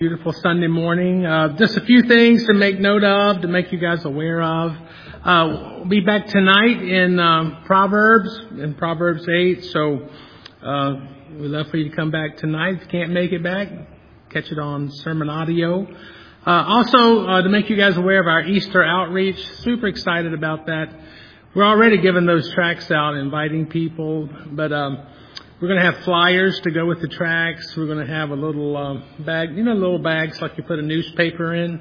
Beautiful Sunday morning. Just a few things to make note of, to make you guys aware of. We'll be back tonight in Proverbs 8. So we'd love for you to come back tonight. If you can't make it back, catch it on sermon audio. Also, to make you guys aware of our Easter outreach, super excited about that. We're already giving those tracts out, inviting people, but we're going to have flyers to go with the tracts. We're going to have a little bag, little bags like you put a newspaper in.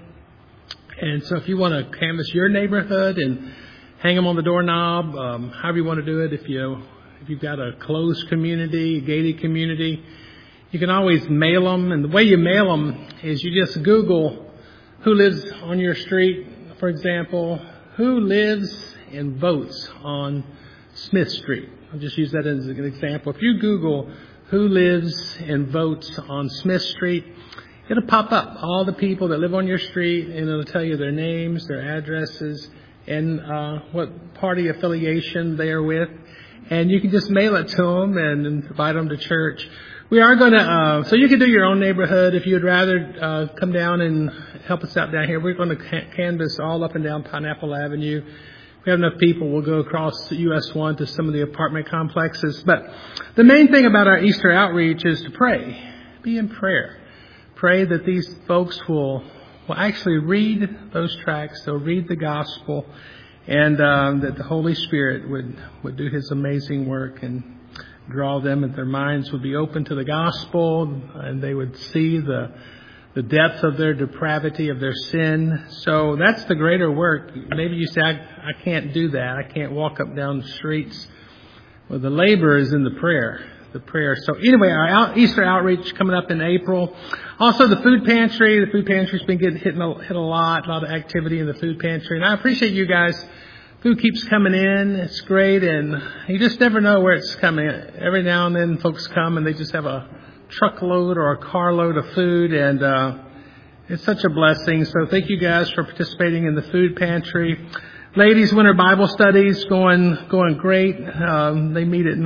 And so if you want to canvass your neighborhood and hang them on the doorknob, however you want to do it, if you've got a closed community, a gated community, you can always mail them. And the way you mail them is you just Google who lives on your street, for example, who lives and votes on Smith Street. I'll just use that as an example. If you Google who lives and votes on Smith Street, it'll pop up all the people that live on your street, and it'll tell you their names, their addresses, and what party affiliation they are with. And you can just mail it to them and invite them to church. We are going to, so you can do your own neighborhood. If you'd rather come down and help us out down here, we're going to canvass all up and down Pineapple Avenue. If we have enough people, we'll go across US 1 to some of the apartment complexes. But the main thing about our Easter outreach is to pray. Be in prayer. Pray that these folks will actually read those tracts. They'll read the gospel, and that the Holy Spirit would do His amazing work and draw them, and their minds would be open to the gospel, and they would see the depth of their depravity, of their sin. So that's the greater work. Maybe you say, I can't do that. I can't walk up down the streets. Well, the labor is in the prayer. So anyway, our Easter outreach coming up in April. Also the food pantry. The food pantry's been hit a lot of activity in the food pantry. And I appreciate you guys. Food keeps coming in. It's great. And you just never know where it's coming. Every now and then folks come and they just have a truckload or a carload of food, and it's such a blessing. So thank you guys for participating in the food pantry. Ladies' winter Bible studies going great. They meet at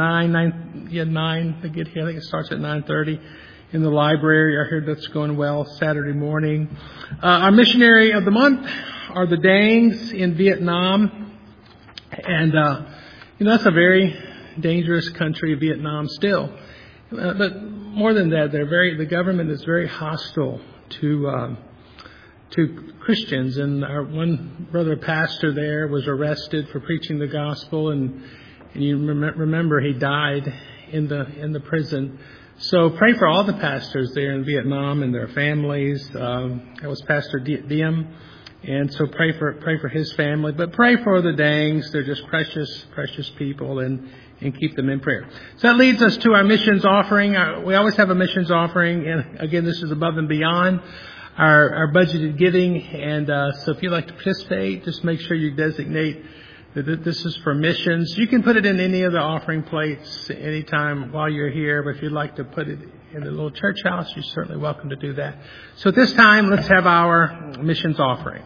9. They get here. I think it starts at 9:30 in the library. I heard that's going well. Saturday morning. Our missionary of the month are the Dangs in Vietnam, and that's a very dangerous country, Vietnam, still. But more than that, the government is very hostile to Christians. And our one brother pastor there was arrested for preaching the gospel, and you remember he died in the prison. So pray for all the pastors there in Vietnam and their families. That was Pastor Diem, and so pray for his family. But pray for the Dangs. They're just precious people, and keep them in prayer. So that leads us to our missions offering. We always have a missions offering, and again, this is above and beyond our budgeted giving. And so if you'd like to participate, just make sure you designate that this is for missions. You can put it in any of the offering plates anytime while you're here, but if you'd like to put it in the little church house, you're certainly welcome to do that. So at this time, let's have our missions offering.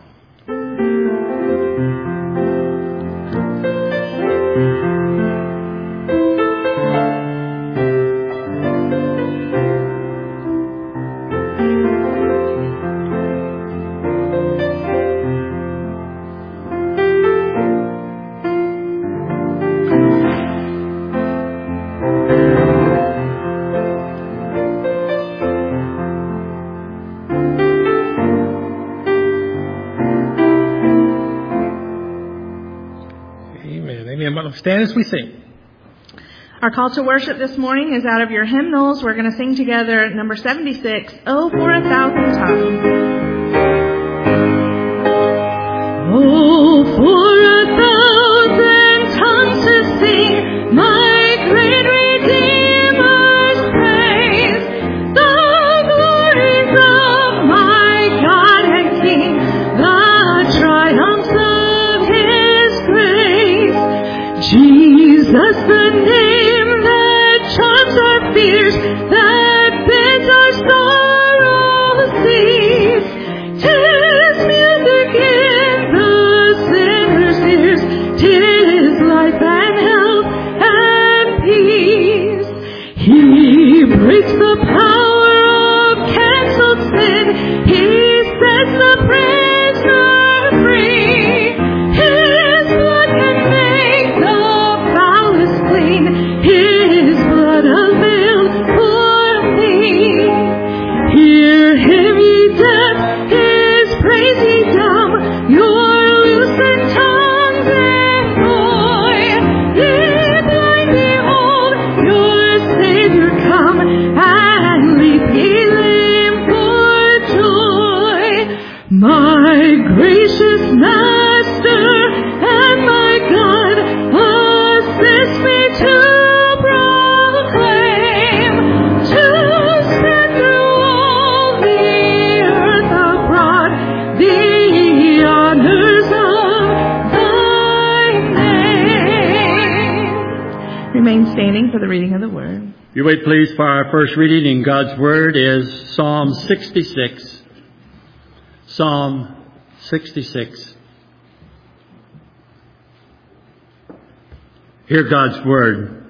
Stand as we sing. Our call to worship this morning is out of your hymnals. We're going to sing together number 76, Oh, for 1,000 times. Oh, for 1,000 tongues to sing my great Redeemer's praise, the glories of my God and King, the triumphs of His grace. Jesus, the name that charms our fears, that bids our sorrow cease. 'Tis music in the gracious Master and my God, assist me to proclaim, to send through all the earth abroad the honors of thy name. Remain standing for the reading of the word. You wait, please, for our first reading in God's Word is Psalm 66. Psalm 66. Hear God's Word.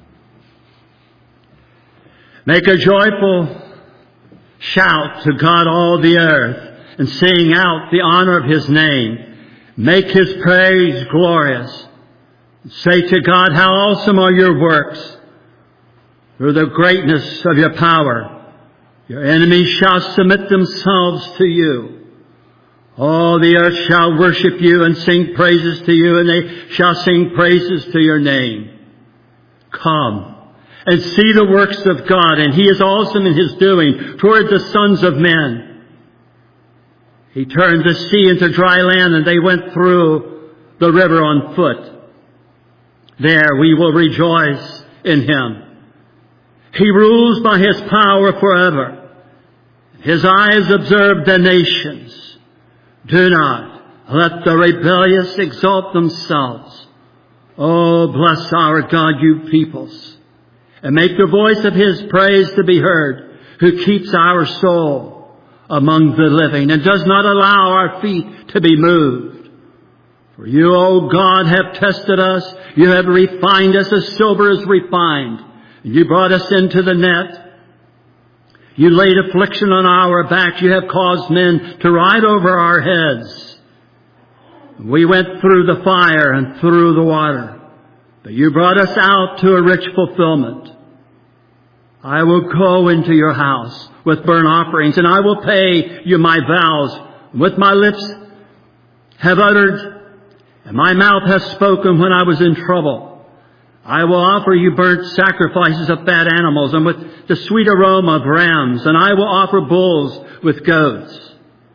Make a joyful shout to God, all the earth, and sing out the honor of His name. Make His praise glorious. Say to God, how awesome are your works! Through the greatness of your power, your enemies shall submit themselves to you. All the earth shall worship you and sing praises to you, and they shall sing praises to your name. Come and see the works of God, and He is awesome in His doing toward the sons of men. He turned the sea into dry land, and they went through the river on foot. There we will rejoice in Him. He rules by His power forever. His eyes observe the nations. Do not let the rebellious exalt themselves. Oh, bless our God, you peoples, and make the voice of His praise to be heard, who keeps our soul among the living and does not allow our feet to be moved. For you, O God, have tested us. You have refined us as silver is refined. You brought us into the net. You laid affliction on our backs. You have caused men to ride over our heads. We went through the fire and through the water, but you brought us out to a rich fulfillment. I will go into your house with burnt offerings, and I will pay you my vows. With my lips have uttered, and my mouth has spoken when I was in trouble. I will offer you burnt sacrifices of fat animals and with the sweet aroma of rams, and I will offer bulls with goats.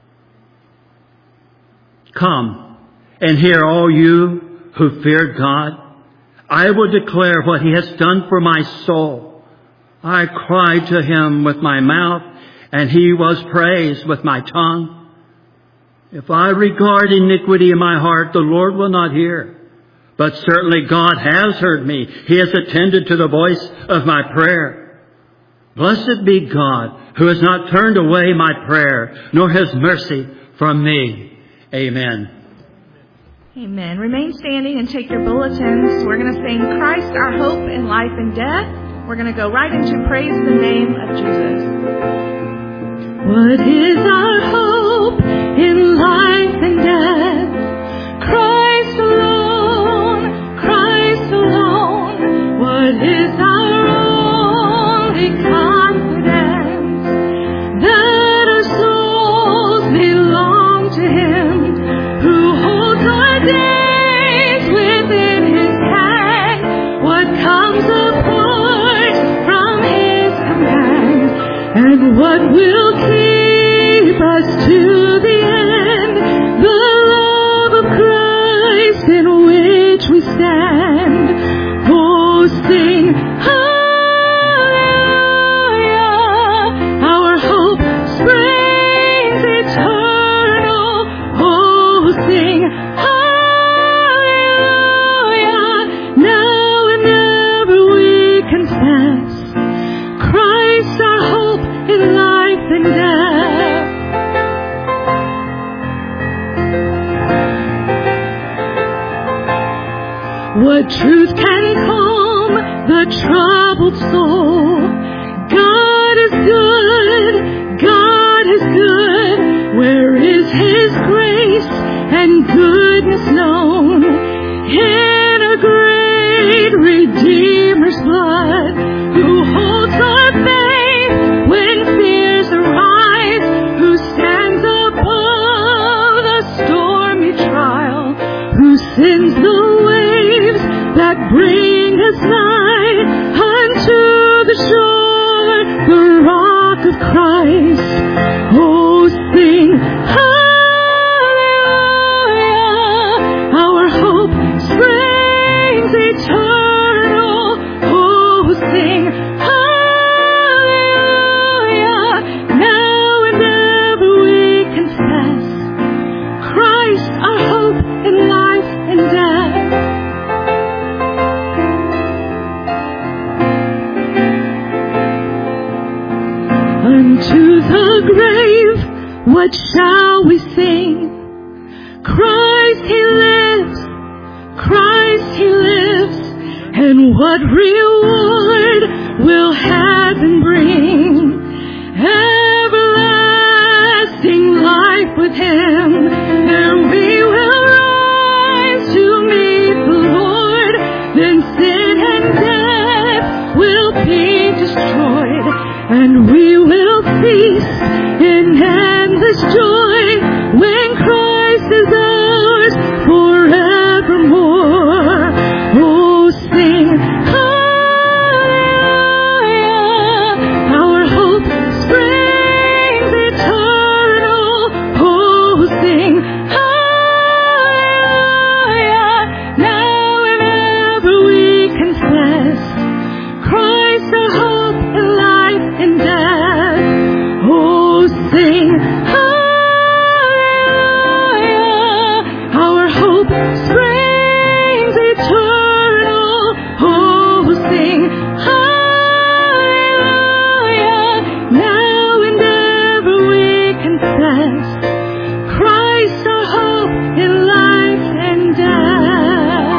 Come and hear, all you who fear God. I will declare what He has done for my soul. I cried to Him with my mouth, and He was praised with my tongue. If I regard iniquity in my heart, the Lord will not hear. But certainly God has heard me. He has attended to the voice of my prayer. Blessed be God, who has not turned away my prayer, nor His mercy from me. Amen. Amen. Remain standing and take your bulletins. We're going to sing Christ, our hope in life and death. We're going to go right into praise the name of Jesus. What is our hope in life and death? Christ alone, Christ alone. What is our only confidence? That our souls belong to Him, who holds our days within His hand. What comes apart from His command, and what will keep us to the end? The love of Christ in which we stand. Oh, sing hallelujah, our hope springs eternal. Oh, sing hallelujah, now and ever we confess Christ our hope in life and death. What truth can calm the troubled soul? God is good, God is good. Where is His grace and goodness known? In a great Redeemer's blood, who holds our faith when fears arise, who stands above the stormy trial, who sends the waves that bring us nigh unto the shore, the rock of Christ. Oh, sing hallelujah, What shall we sing? Christ He lives, Christ He lives, and what reward will heaven bring? Everlasting life with Him, and we will rise to meet the Lord. Then sin and death will be destroyed, and we will feast in endless joy when Christ is ours forevermore. Oh, sing hallelujah, our hope springs eternal. Oh, sing hallelujah, now and ever we confess Christ our hope in life and death. Oh, sing hallelujah, our hope springs eternal. Oh, sing hallelujah, now and ever we confess Christ our hope in life and death.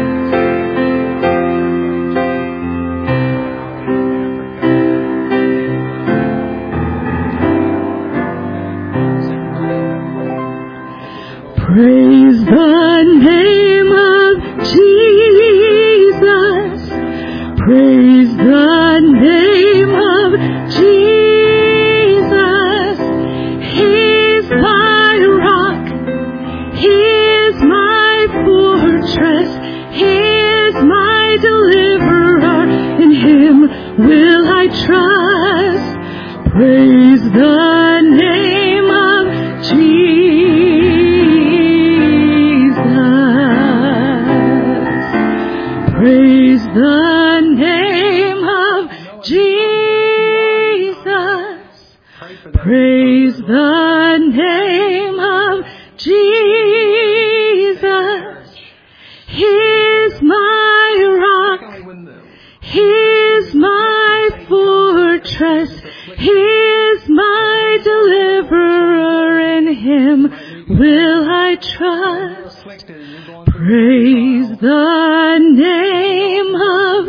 Praise the name of Jesus. Praise the name of Jesus. He's my rock. He is my fortress. He is my deliverer. In Him will I trust. Praise the name of Jesus. Praise the name of Jesus. Praise the name of Jesus. He's my rock. He's my fortress. He's my deliverer. In Him will I trust. Praise the name of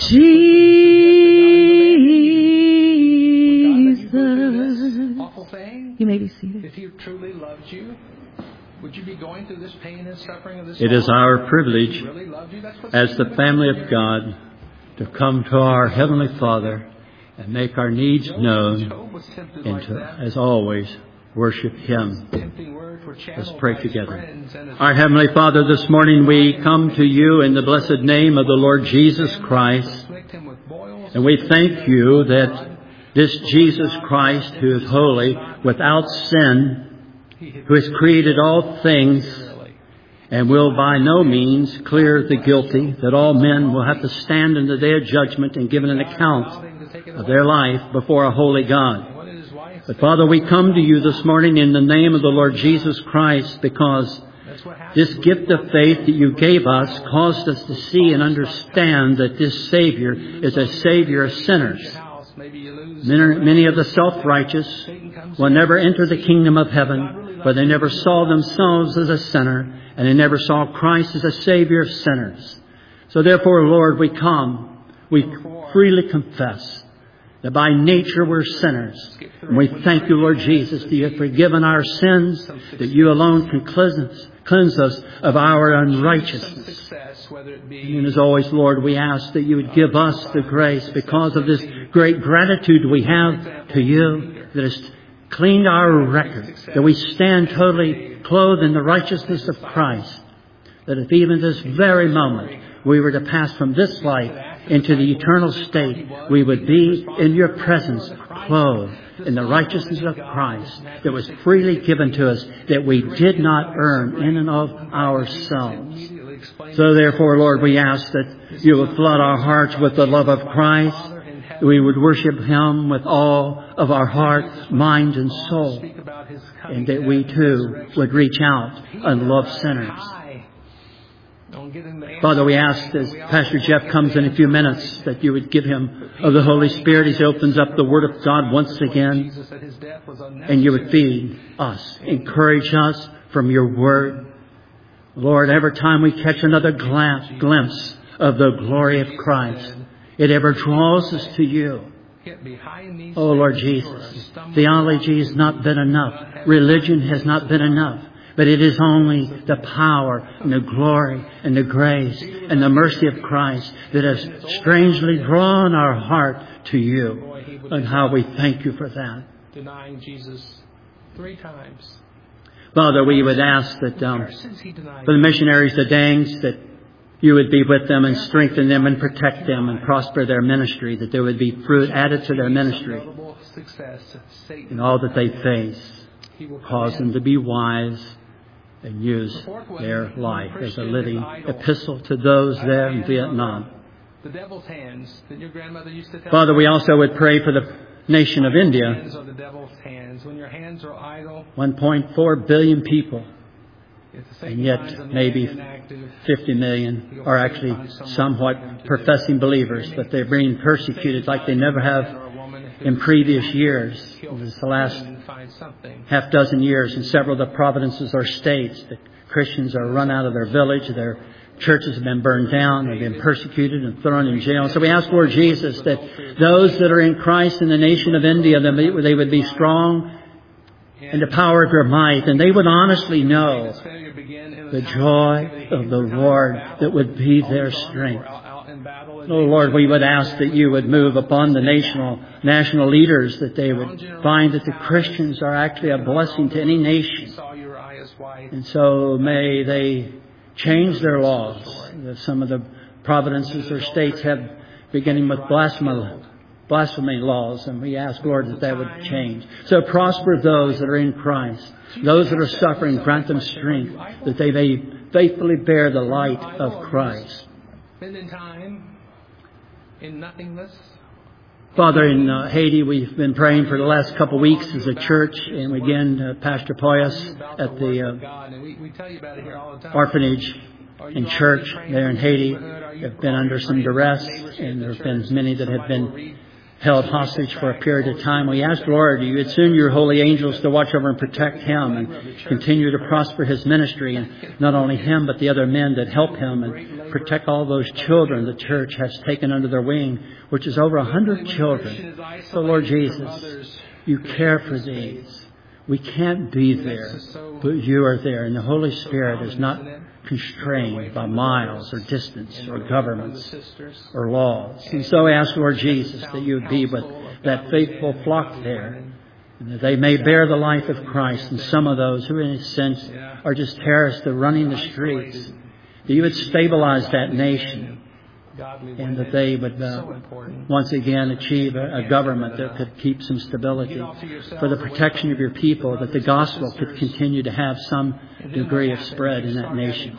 Jesus. Awful thing. You may be seated. If He truly loved you, would you be going through this pain and suffering of this It is life? our privilege If He really loved you, that's what's as the family of God to come to our Heavenly Father and make our needs known Job was tempted and like to, that. as always, worship Him. Tempting words were Let's channeled pray by his together. friends and his Our Heavenly Father, this morning we come to You in the blessed name of the Lord Jesus Christ. afflict him with boils. And we thank You that this Jesus Christ, who is holy, without sin, who has created all things and will by no means clear the guilty, that all men will have to stand in the day of judgment and give an account of their life before a holy God. But Father, we come to You this morning in the name of the Lord Jesus Christ because this gift of faith that You gave us caused us to see and understand that this Savior is a Savior of sinners. Many of the self-righteous will never enter the kingdom of heaven, for they never saw themselves as a sinner, and they never saw Christ as a Savior of sinners. So therefore, Lord, we come, we freely confess that by nature we're sinners. And we thank You, Lord Jesus, that You have forgiven our sins, that You alone can cleanse us of our unrighteousness. And as always, Lord, we ask that You would give us the grace because of this great gratitude we have to You that has cleaned our record, that we stand totally clothed in the righteousness of Christ, that if even this very moment we were to pass from this life into the eternal state, we would be in Your presence, clothed in the righteousness of Christ that was freely given to us, that we did not earn in and of ourselves. So therefore, Lord, we ask that You would flood our hearts with the love of Christ. We would worship Him with all of our heart, mind, and soul. And that we too would reach out and love sinners. Father, we ask as Pastor Jeff comes in a few minutes that you would give him of the Holy Spirit as he opens up the Word of God once again, and you would feed us, encourage us from your Word. Lord, every time we catch another glimpse of the glory of Christ, it ever draws us to you. Oh, Lord Jesus, theology has not been enough. Religion has not been enough. But it is only the power and the glory and the grace and the mercy of Christ that has strangely drawn our heart to you. And how we thank you for that. Denying Jesus 3 times. Father, we would ask that for the missionaries, the Dangs, that you would be with them and strengthen them and protect them and prosper their ministry, that there would be fruit added to their ministry in all that they face. Cause them to be wise and use their life as a living epistle to those there in Vietnam. The devil's hands that your grandmother used to tell. Father, we also would pray for the nation of India. Hands are the devil's hands. When your hands are idle, 1.4 billion people, and yet maybe 50 million are actually somewhat professing believers, but they're being persecuted like they never have in previous years. This is the last half dozen years in several of the provinces or states that Christians are run out of their village. Their churches have been burned down. They've been persecuted and thrown in jail. So we ask, Lord Jesus, that those that are in Christ in the nation of India, that they would be strong in the power of your might, and they would honestly know the joy of the Lord that would be their strength. Oh, Lord, we would ask that you would move upon the national leaders, that they would find that the Christians are actually a blessing to any nation. And so may they change their laws. Some of the provinces or states have, beginning with blasphemy laws, and we ask, Lord, that that would change. So prosper those that are in Christ. Those that are suffering, grant them strength, that they may faithfully bear the light of Christ. Spending time in nothingness. Father, in Haiti, we've been praying for the last couple of weeks as a church, and again, Pastor Poyas at the orphanage and church there in Haiti have been under some duress, and there have been many that have been held hostage for a period of time. We ask, Lord, you would send your holy angels to watch over and protect him and continue to prosper his ministry, and not only him, but the other men that help him, and protect all those children the church has taken under their wing, which is over 100 children. So, Lord Jesus, you care for these. We can't be there, but you are there, and the Holy Spirit is not constrained by miles or distance or governments or laws. And so I ask, Lord Jesus, that you would be with that faithful flock there, and that they may bear the life of Christ. And some of those who in a sense are just terrorists that are running the streets, that you would stabilize that nation, and that they would once again achieve a government that could keep some stability for the protection of your people, that the gospel could continue to have some degree of spread in that nation.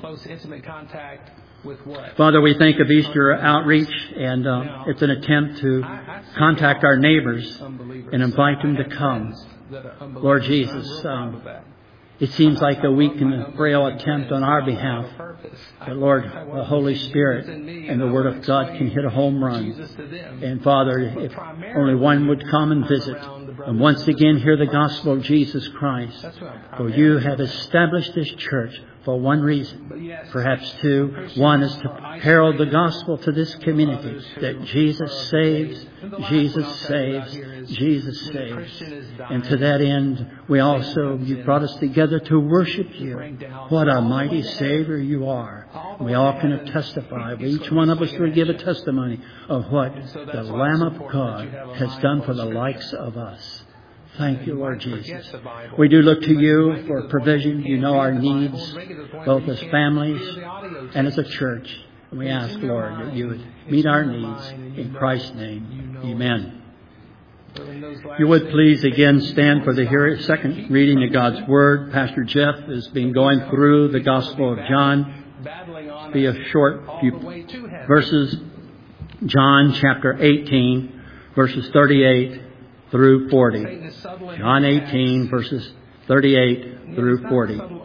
Father, we think of Easter outreach, and it's an attempt to contact our neighbors and invite them to come. Lord Jesus, it seems like a weak and frail attempt on our behalf. But Lord, the Holy Spirit and the Word of God can hit a home run. And Father, if only one would come and visit, and once again hear the gospel of Jesus Christ. For you have established this church for one reason, perhaps two. One is to herald the gospel to this community, that Jesus saves, Jesus saves, Jesus saves. And to that end, you brought us together to worship you. What a mighty Savior you are. We all can testify. Each one of us will give a testimony of what the Lamb of God has done for the likes of us. Thank you, Lord Jesus. We do look to you for provision. You know our needs, both as families and as a church. And we ask, Lord, that you would meet our needs. In Christ's name, amen. You would please again stand for the second reading of God's Word. Pastor Jeff has been going through the Gospel of John. It'll be a short few verses. John chapter 18, verses 38 through 40. John 18, verses 38 through 40.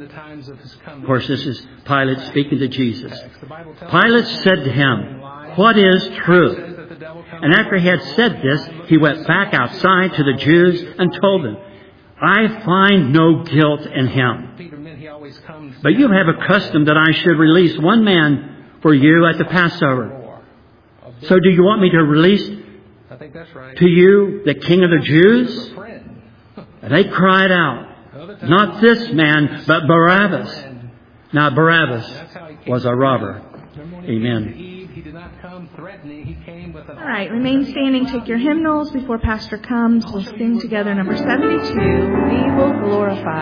times of his coming. Of course, this is Pilate speaking to Jesus. The Bible tells us Pilate said to him, "What is truth?" that the devil comes And after he had said this, he went back outside to the Jews and told them, "I find no guilt in him. Peter meant he always comes. But you have a custom that I should release one man for you at the Passover. So do you want me to release I think that's right. to you the King of the Jews?" Friend. And they cried out, "Not this man, but Barabbas." Now Barabbas was a robber. Amen. He did not come threatening. He came with an All right, remain standing. Take your hymnals before Pastor comes. We'll sing together number 72, We Will Glorify.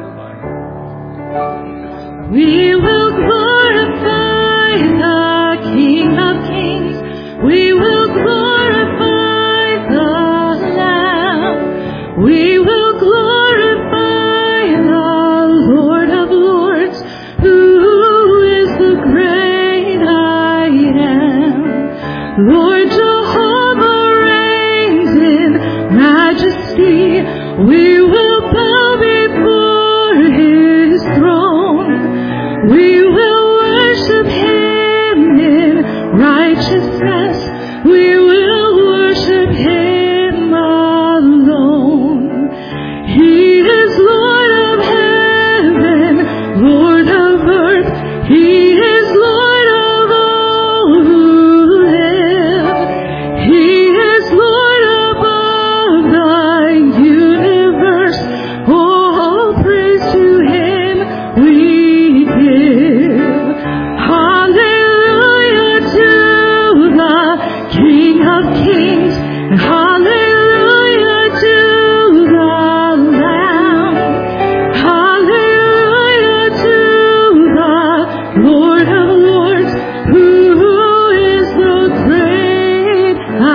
We will glorify the King of Kings. We will glorify the Lamb. We will glorify the Lord of Lords, who is the great I am. Lord Jehovah reigns in majesty. We will bow before his throne. We will worship him in righteousness. We will worship him alone. He is Lord of heaven, Lord of earth. He is Lord of all who live. He is Lord above the universe. All praise to him we give. Hallelujah to the King of Kings. And hallelujah to the Lamb. Hallelujah to the Lord of Lords, who is the great I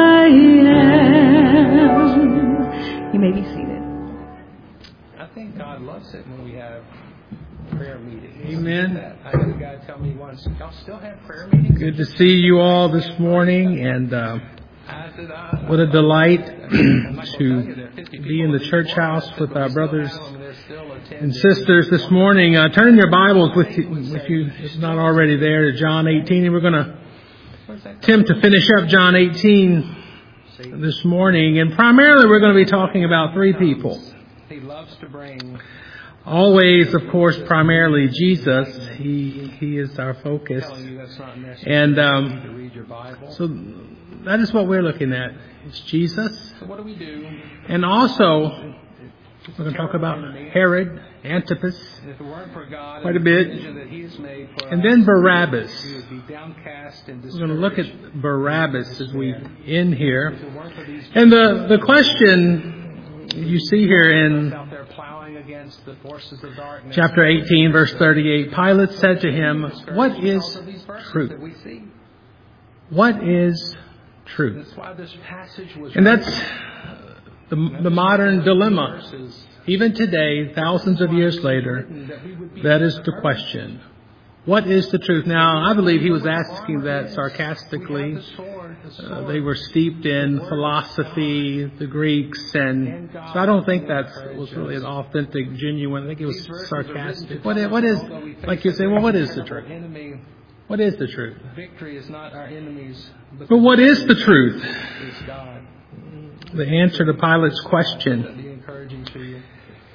am. You may be seated. I think God loves it when we have prayer meetings. Amen. I had a guy tell me once, y'all still have prayer meetings? Good to see you all this morning, and I said, what a delight to be in the church house with our brothers and sisters this morning. Turn in your Bibles with you, if it's not already there, to John 18, and we're going to attempt to finish up John 18 this morning, and primarily we're going to be talking about three people. He loves to bring. Always, of course, primarily Jesus. He is our focus. Telling you that's not necessary And to read your Bible. so that is what we're looking at. It's Jesus. So what do we do? And also, we're going to talk about Herod, Antipas, And if it weren't for God quite a and the bit. provision that He has made for And us, then Barabbas. we would be downcast and We're going to look discouraged. at Barabbas as we end here. If it weren't for these And the question you see here in out there plowing against the forces of darkness, chapter 18, verse 38, Pilate said to him, "What is because of these verses truth? that we see. What is truth?" That's why this passage was. And that's the modern dilemma. Verses Even today, thousands of years later, that we would be that is the question. What is the truth? Now, I believe he was asking that sarcastically. the sword. They were steeped in philosophy, the Greeks, and so I don't think that was really an authentic, genuine. I think it was sarcastic. What is, like you say, well, what is the truth? Enemy, What is the truth? victory is not our enemies, but But what is the truth? is God. The answer to Pilate's question. That'd be encouraging to you.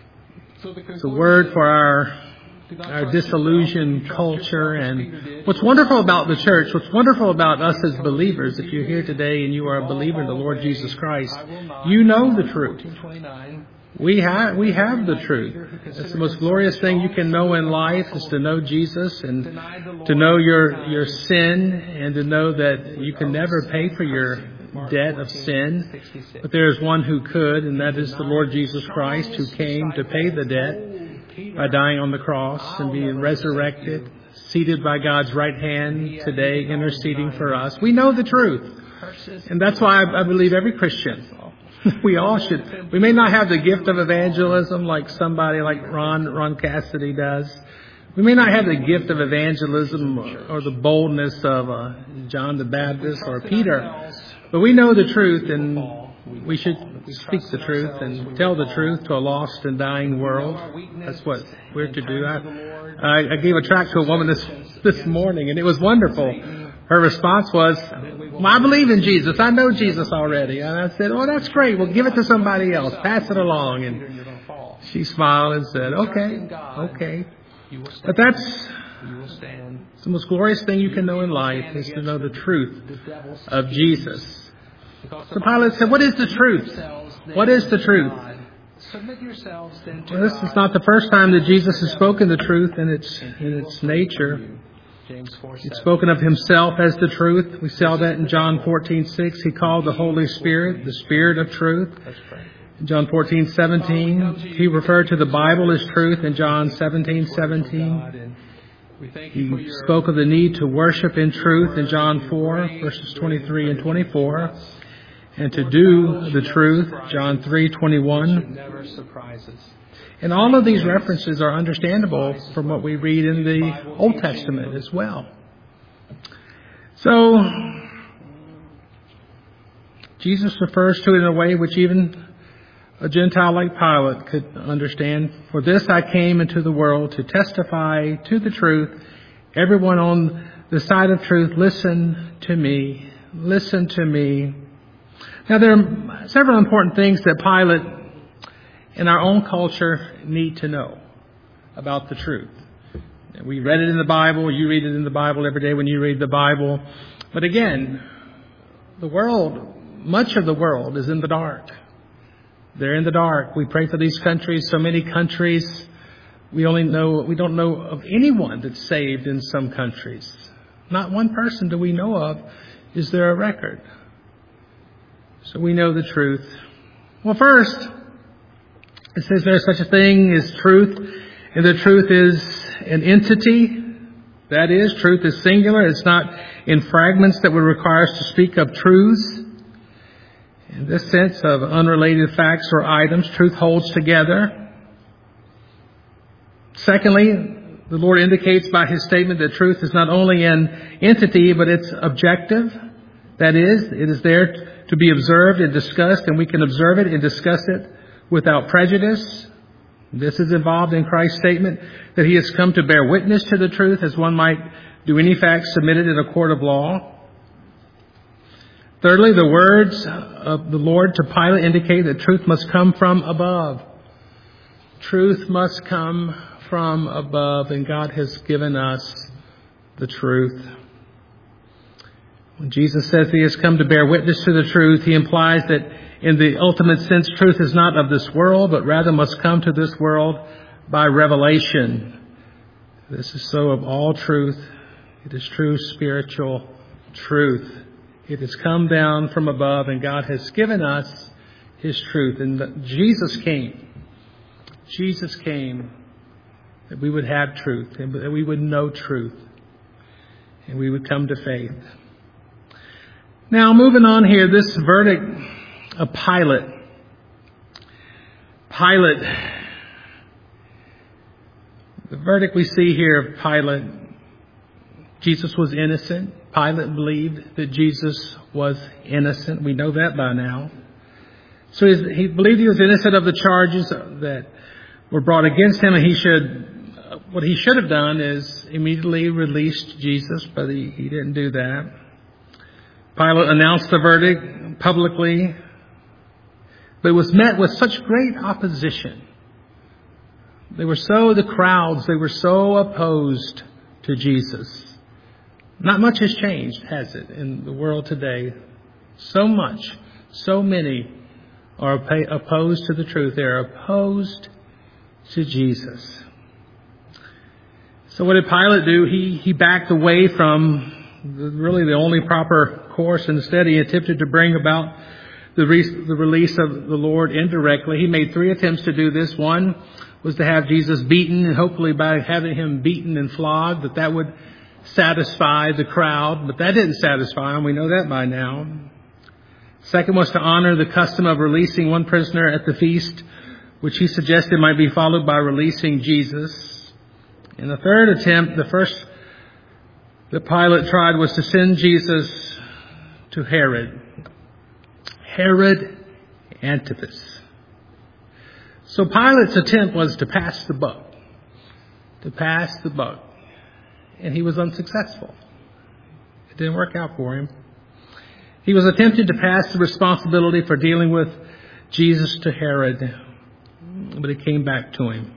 So the It's a word for our disillusioned culture. And what's wonderful about the church, what's wonderful about us as believers, if you're here today and you are a believer in the Lord Jesus Christ, you know the truth. We have the truth. It's the most glorious thing you can know in life is to know Jesus and to know your sin and to know that you can never pay for your debt of sin. But there is one who could, and that is the Lord Jesus Christ, who came to pay the debt by dying on the cross and being resurrected, seated by God's right hand today, interceding for us. We know the truth. And that's why I believe every Christian, we all should. We may not have the gift of evangelism like somebody like Ron Cassidy does. We may not have the gift of evangelism or the boldness of John the Baptist or Peter. But we know the truth, and we should speak the truth and tell the truth to a lost and dying world. That's what we're to do. I gave a tract to a woman this morning, and it was wonderful. Her response was, well, I believe in Jesus. I know Jesus already. And I said, oh, that's great. Well, give it to somebody else. Pass it along. And she smiled and said, okay. But that's the most glorious thing you can know in life, is to know the truth of Jesus. So Pilate said, what is the truth? What is the truth? Well, this is not the first time that Jesus has spoken the truth in its nature. He's spoken of himself as the truth. We saw that in John 14:6. He called the Holy Spirit the Spirit of truth. In John 14:17, he referred to the Bible as truth. In John 17:17, he spoke of the need to worship in truth in John 4, verses 23 and 24. And to do the truth, John 3:21. And all of these references are understandable from what we read in the Old Testament as well. So, Jesus refers to it in a way which even a Gentile like Pilate could understand. For this I came into the world to testify to the truth. Everyone on the side of truth, listen to me. Listen to me. Now, there are several important things that Pilate in our own culture need to know about the truth. We read it in the Bible. You read it in the Bible every day when you read the Bible. But again, the world, much of the world is in the dark. They're in the dark. We pray for these countries, so many countries. We don't know of anyone that's saved in some countries. Not one person do we know of. Is there a record? So we know the truth. Well, first, it says there's such a thing as truth, and the truth is an entity. That is, truth is singular. It's not in fragments that would require us to speak of truths. In this sense of unrelated facts or items, truth holds together. Secondly, the Lord indicates by His statement that truth is not only an entity, but it's objective. That is, it is there to be observed and discussed, and we can observe it and discuss it without prejudice. This is involved in Christ's statement that He has come to bear witness to the truth, as one might do any fact submitted in a court of law. Thirdly, the words of the Lord to Pilate indicate that truth must come from above. Truth must come from above, and God has given us the truth. When Jesus says He has come to bear witness to the truth, He implies that in the ultimate sense, truth is not of this world, but rather must come to this world by revelation. This is so of all truth. It is true spiritual truth. It has come down from above, and God has given us His truth. And Jesus came. Jesus came that we would have truth, and that we would know truth, and we would come to faith. Now, moving on here, this verdict of Pilate. The verdict we see here of Pilate, Jesus was innocent. Pilate believed that Jesus was innocent. We know that by now. So he believed he was innocent of the charges that were brought against him, and what he should have done is immediately released Jesus, but he didn't do that. Pilate announced the verdict publicly, but it was met with such great opposition. The crowds were so opposed to Jesus. Not much has changed, has it, in the world today? So many are opposed to the truth. They are opposed to Jesus. So what did Pilate do? He backed away from really the only proper course. Instead, he attempted to bring about the release of the Lord indirectly. He made 3 attempts to do this. One was to have Jesus beaten, and hopefully by having Him beaten and flogged, that would satisfy the crowd. But that didn't satisfy him. We know that by now. Second was to honor the custom of releasing one prisoner at the feast, which he suggested might be followed by releasing Jesus. And the third attempt, the first that Pilate tried, was to send Jesus to Herod. Herod Antipas. So Pilate's attempt was to pass the buck. And he was unsuccessful. It didn't work out for him. He was attempting to pass the responsibility for dealing with Jesus to Herod, but it came back to him.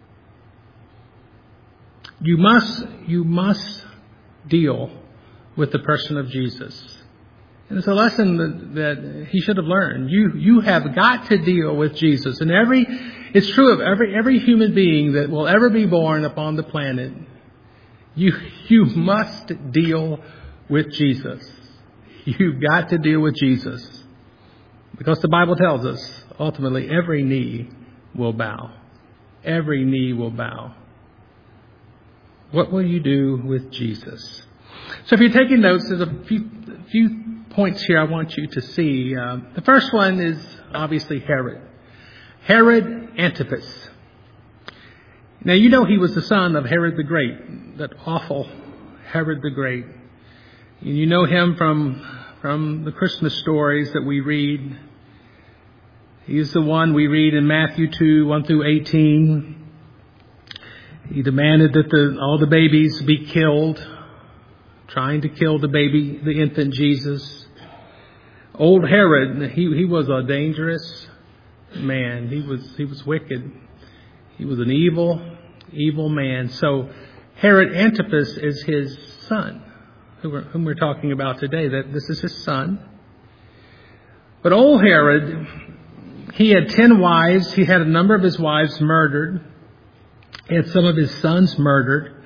You must deal with the person of Jesus. And it's a lesson that he should have learned. You have got to deal with Jesus. And it's true of every human being that will ever be born upon the planet. You must deal with Jesus. You've got to deal with Jesus. Because the Bible tells us, ultimately, every knee will bow. Every knee will bow. What will you do with Jesus? So if you're taking notes, there's a few points here I want you to see. The first one is obviously Herod. Herod Antipas. Now you know he was the son of Herod the Great, that awful Herod the Great. And you know him from the Christmas stories that we read. He's the one we read in Matthew 2, 1 through 18. He demanded that all the babies be killed, trying to kill the infant Jesus. Old Herod, he was a dangerous man. He was wicked. He was an evil man. So Herod Antipas is his son, whom we're talking about today. That this is his son. But old Herod, he had 10 wives. He had a number of his wives murdered. He had some of his sons murdered.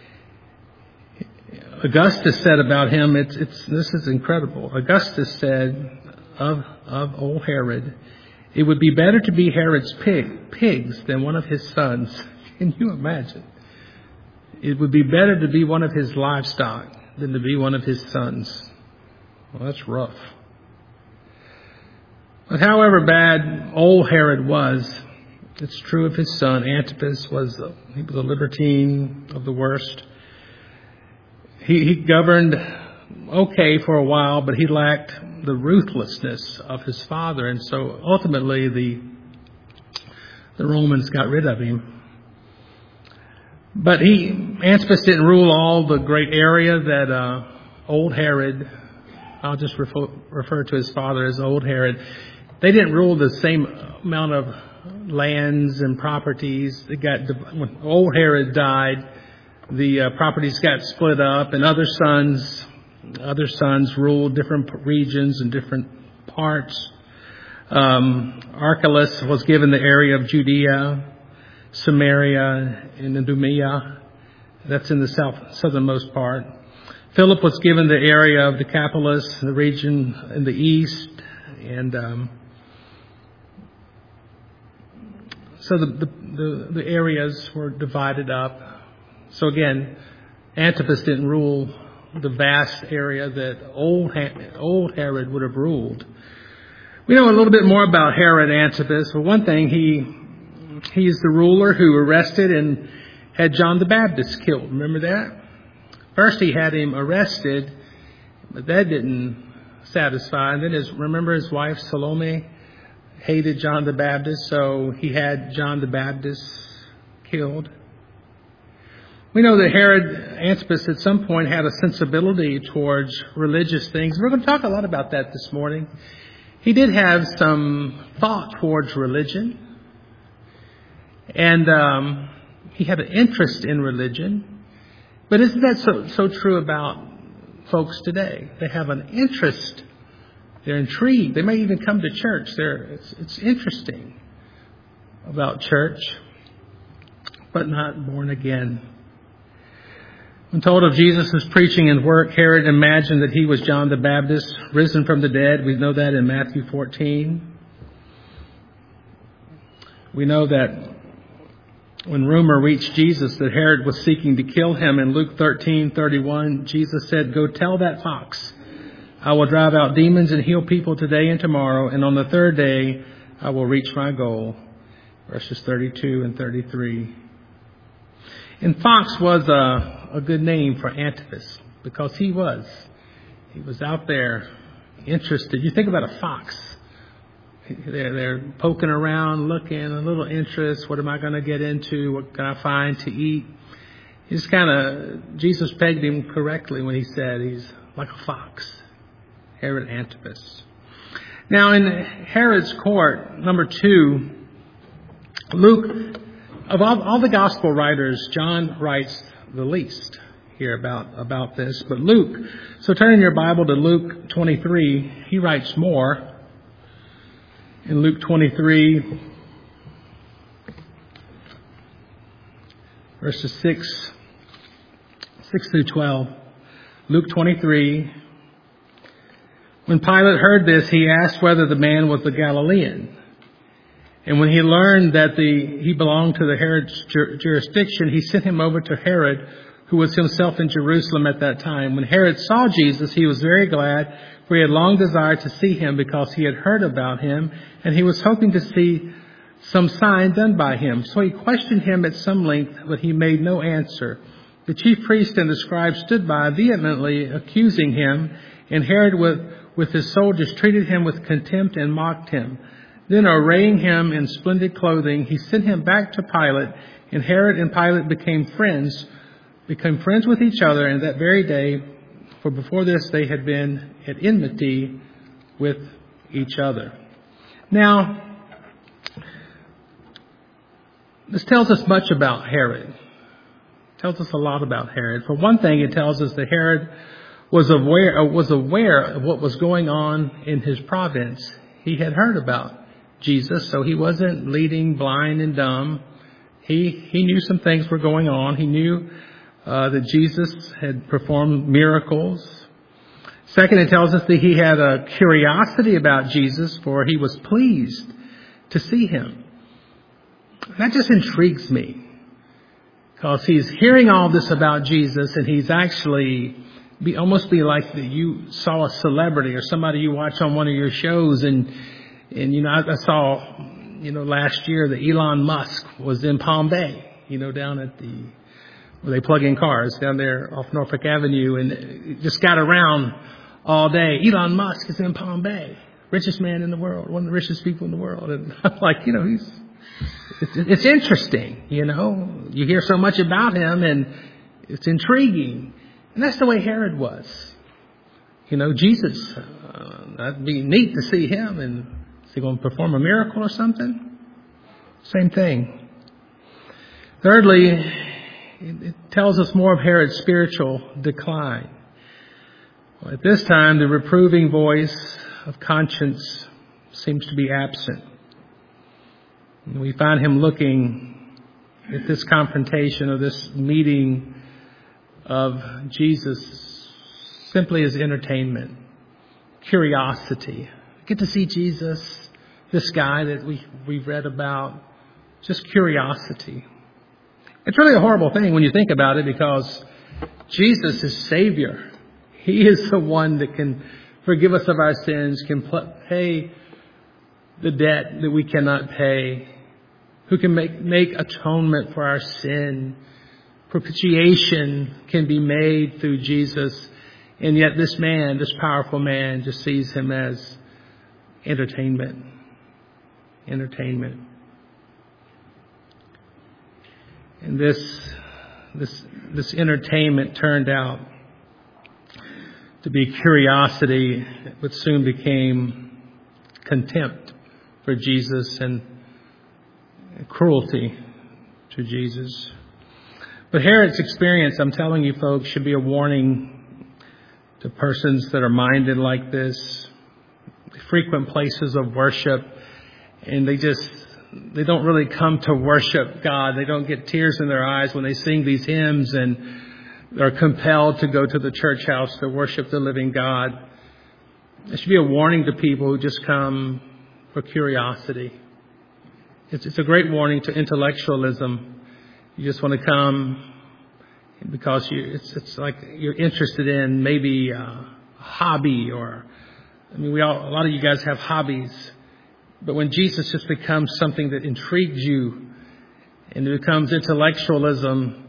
Augustus said about him, this is incredible. Augustus said of old Herod, it would be better to be Herod's pigs than one of his sons. Can you imagine? It would be better to be one of his livestock than to be one of his sons. Well, that's rough. But however bad old Herod was, it's true of his son. Antipas he was a libertine of the worst. He governed okay for a while, but he lacked the ruthlessness of his father, and so ultimately the Romans got rid of him. But Antipas didn't rule all the great area that old Herod. I'll just refer to his father as old Herod. They didn't rule the same amount of lands and properties. When old Herod died, the properties got split up, and other sons ruled different regions and different parts. Archelaus was given the area of Judea, Samaria, and Idumea. That's in the southernmost part. Philip was given the area of Decapolis, the region in the east, and so the areas were divided up. So again, Antipas didn't rule the vast area that old Herod would have ruled. We know a little bit more about Herod Antipas. For one thing, he's the ruler who arrested and had John the Baptist killed. Remember that? First he had him arrested, but that didn't satisfy. And then remember his wife Salome hated John the Baptist, so he had John the Baptist killed. We know that Herod Antipas at some point had a sensibility towards religious things. We're going to talk a lot about that this morning. He did have some thought towards religion. And he had an interest in religion. But isn't that so true about folks today? They have an interest. They're intrigued. They may even come to church. It's interesting about church, but not born again. When told of Jesus' preaching and work, Herod imagined that he was John the Baptist, risen from the dead. We know that in Matthew 14. We know that when rumor reached Jesus that Herod was seeking to kill him in Luke 13:31, Jesus said, "Go tell that fox, I will drive out demons and heal people today and tomorrow, and on the third day I will reach my goal." Verses 32 and 33. And fox was a good name for Antipas because he was out there interested. You think about a fox. They're poking around, looking, a little interest. What am I going to get into? What can I find to eat? Jesus pegged him correctly when he said he's like a fox. Herod Antipas. Now in Herod's court, number 2, Luke, of all the gospel writers, John writes the least here about this. But Luke, so turn in your Bible to Luke 23, he writes more. In Luke 23, verses 6 through 12. Luke 23. When Pilate heard this, he asked whether the man was a Galilean. And when he learned that he belonged to the Herod's jurisdiction, he sent him over to Herod, who was himself in Jerusalem at that time. When Herod saw Jesus, he was very glad, for he had long desired to see him because he had heard about him, and he was hoping to see some sign done by him. So he questioned him at some length, but he made no answer. The chief priest and the scribes stood by, vehemently accusing him, and Herod with his soldiers treated him with contempt and mocked him. Then, arraying him in splendid clothing, he sent him back to Pilate, and Herod and Pilate became friends with each other, and that very day, for before this they had been at enmity with each other. Now, this tells us much about Herod. It tells us a lot about Herod. For one thing, it tells us that Herod was aware of what was going on in his province. He had heard about Jesus, so he wasn't leading blind and dumb. He knew some things were going on. He knew that Jesus had performed miracles. Second, it tells us that he had a curiosity about Jesus, for he was pleased to see him. That just intrigues me, because he's hearing all this about Jesus, and he's actually almost like that you saw a celebrity or somebody you watch on one of your shows, and I saw last year that Elon Musk was in Palm Bay, down at where they plug in cars down there off Norfolk Avenue, and it just got around all day. Elon Musk is in Palm Bay, richest man in the world, one of the richest people in the world. And I'm like, it's interesting, you hear so much about him and it's intriguing. And that's the way Herod was. Jesus, that'd be neat to see him, and is he going to perform a miracle or something? Same thing. Thirdly, it tells us more of Herod's spiritual decline. Well, at this time, the reproving voice of conscience seems to be absent. And we find him looking at this confrontation or this meeting of Jesus simply as entertainment, curiosity. Get to see Jesus, this guy that we've read about, just curiosity. It's really a horrible thing when you think about it, because Jesus is Savior. He is the one that can forgive us of our sins, can pay the debt that we cannot pay, who can make atonement for our sin. Propitiation can be made through Jesus. And yet this powerful man, just sees him as entertainment. Entertainment. And this entertainment turned out to be curiosity, but soon became contempt for Jesus and cruelty to Jesus. But Herod's experience, I'm telling you folks, should be a warning to persons that are minded like this. They frequent places of worship, and they don't really come to worship God. They don't get tears in their eyes when they sing these hymns, and they're compelled to go to the church house to worship the living God. It should be a warning to people who just come for curiosity. It's a great warning to intellectualism. You just want to come because it's like you're interested in maybe a hobby, or a lot of you guys have hobbies. But when Jesus just becomes something that intrigues you and it becomes intellectualism,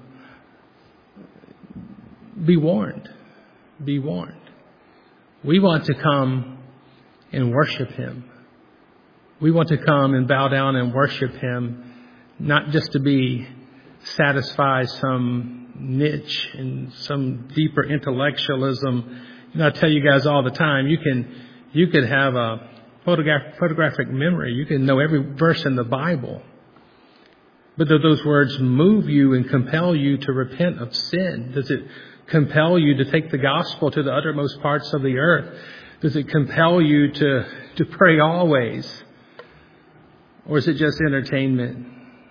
be warned. Be warned. We want to come and worship Him. We want to come and bow down and worship Him, not just to be satisfied some niche and some deeper intellectualism. I tell you guys all the time, you could have a photographic memory. You can know every verse in the Bible. But do those words move you and compel you to repent of sin? Does it compel you to take the gospel to the uttermost parts of the earth? Does it compel you to pray always? Or is it just entertainment?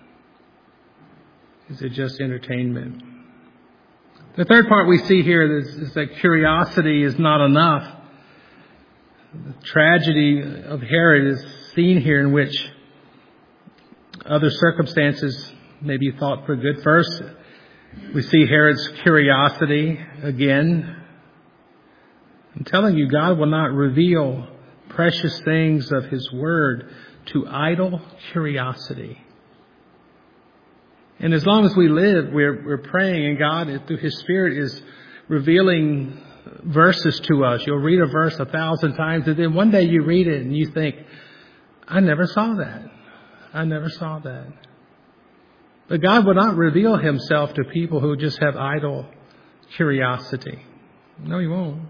Is it just entertainment? The third part we see here is that curiosity is not enough. The tragedy of Herod is seen here, in which other circumstances may be thought for good. First, we see Herod's curiosity again. I'm telling you, God will not reveal precious things of His Word to idle curiosity. And as long as we live, we're praying, and God, through His Spirit, is revealing verses to us. You'll read a verse 1,000 times, and then one day you read it and you think, I never saw that. I never saw that. But God will not reveal Himself to people who just have idle curiosity. No, He won't.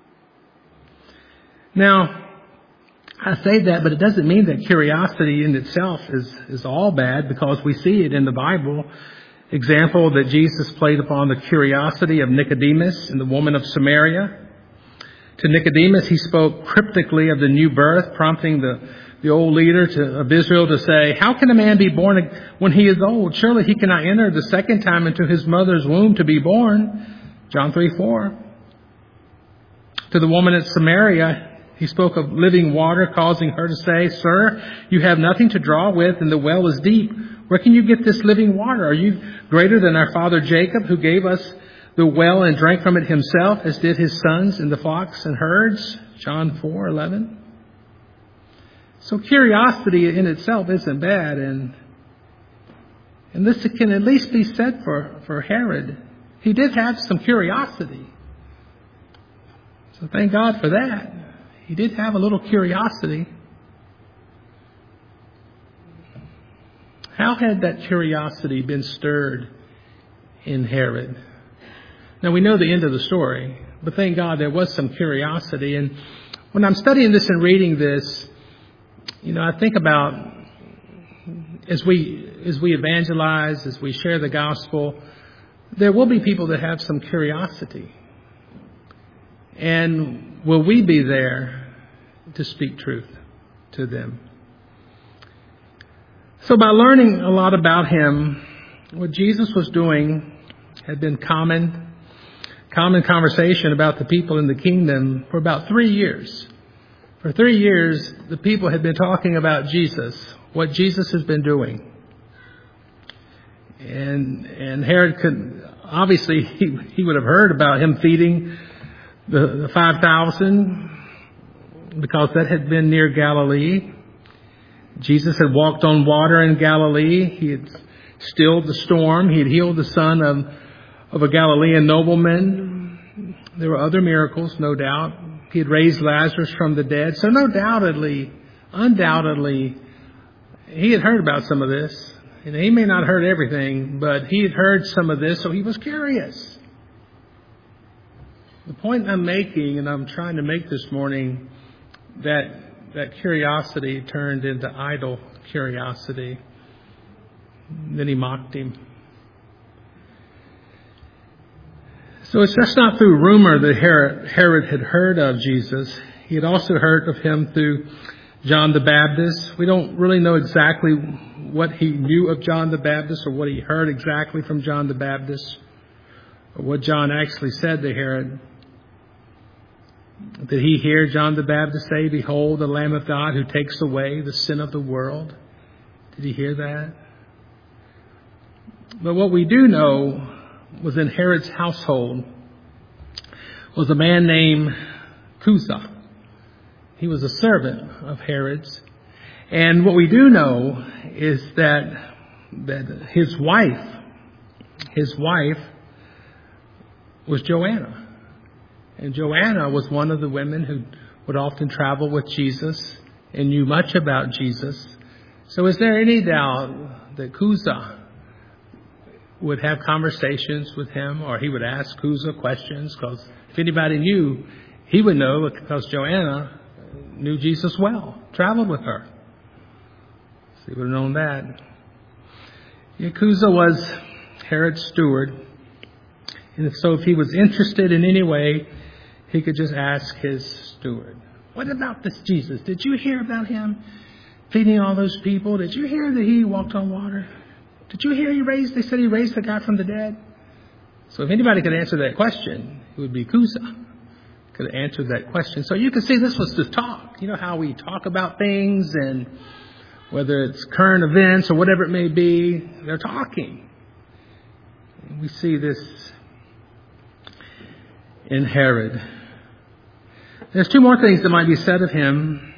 Now, I say that, but it doesn't mean that curiosity in itself is all bad, because we see it in the Bible. Example that Jesus played upon the curiosity of Nicodemus and the woman of Samaria. To Nicodemus, He spoke cryptically of the new birth, prompting the old leader of Israel to say, how can a man be born when he is old? Surely he cannot enter the second time into his mother's womb to be born. John 3:4. To the woman at Samaria, He spoke of living water, causing her to say, Sir, you have nothing to draw with, and the well is deep. Where can you get this living water? Are you greater than our father Jacob, who gave us the well and drank from it himself, as did his sons and the flocks and herds? John 4:11. So curiosity in itself isn't bad, and this can at least be said for Herod. He did have some curiosity. So thank God for that. He did have a little curiosity. How had that curiosity been stirred in Herod? Now we know the end of the story, but thank God there was some curiosity. And when I'm studying this and reading this, I think about as we evangelize, as we share the gospel, there will be people that have some curiosity. And will we be there to speak truth to them? So by learning a lot about Him, what Jesus was doing had been common conversation about the people in the kingdom for about 3 years. For 3 years, the people had been talking about Jesus, what Jesus has been doing. And Herod could, obviously, he would have heard about Him feeding the 5,000, because that had been near Galilee. Jesus had walked on water in Galilee. He had stilled the storm. He had healed the son of a Galilean nobleman. There were other miracles, no doubt. He had raised Lazarus from the dead. So undoubtedly, he had heard about some of this. And he may not have heard everything, but he had heard some of this, so he was curious. The point I'm making, and I'm trying to make this morning, that curiosity turned into idle curiosity. Then he mocked Him. So it's just not through rumor that Herod had heard of Jesus. He had also heard of Him through John the Baptist. We don't really know exactly what he knew of John the Baptist, or what he heard exactly from John the Baptist, or what John actually said to Herod. Did he hear John the Baptist say, Behold, the Lamb of God who takes away the sin of the world? Did he hear that? But what we do know was in Herod's household was a man named Chuza. He was a servant of Herod's. And what we do know is that his wife was Joanna. And Joanna was one of the women who would often travel with Jesus and knew much about Jesus. So is there any doubt that Chuza would have conversations with him, or he would ask Chuza questions? Because if anybody knew, he would know, because Joanna knew Jesus well, traveled with her. So he would have known that. Chuza was Herod's steward. And so if he was interested in any way, he could just ask his steward, what about this Jesus? Did you hear about him feeding all those people? Did you hear that he walked on water? Did you hear they said he raised the guy from the dead? So if anybody could answer that question, it would be Chuza. Could answer that question. So you can see this was the talk. You know how we talk about things, and whether it's current events or whatever it may be, they're talking. And we see this in Herod. There's two more things that might be said of him.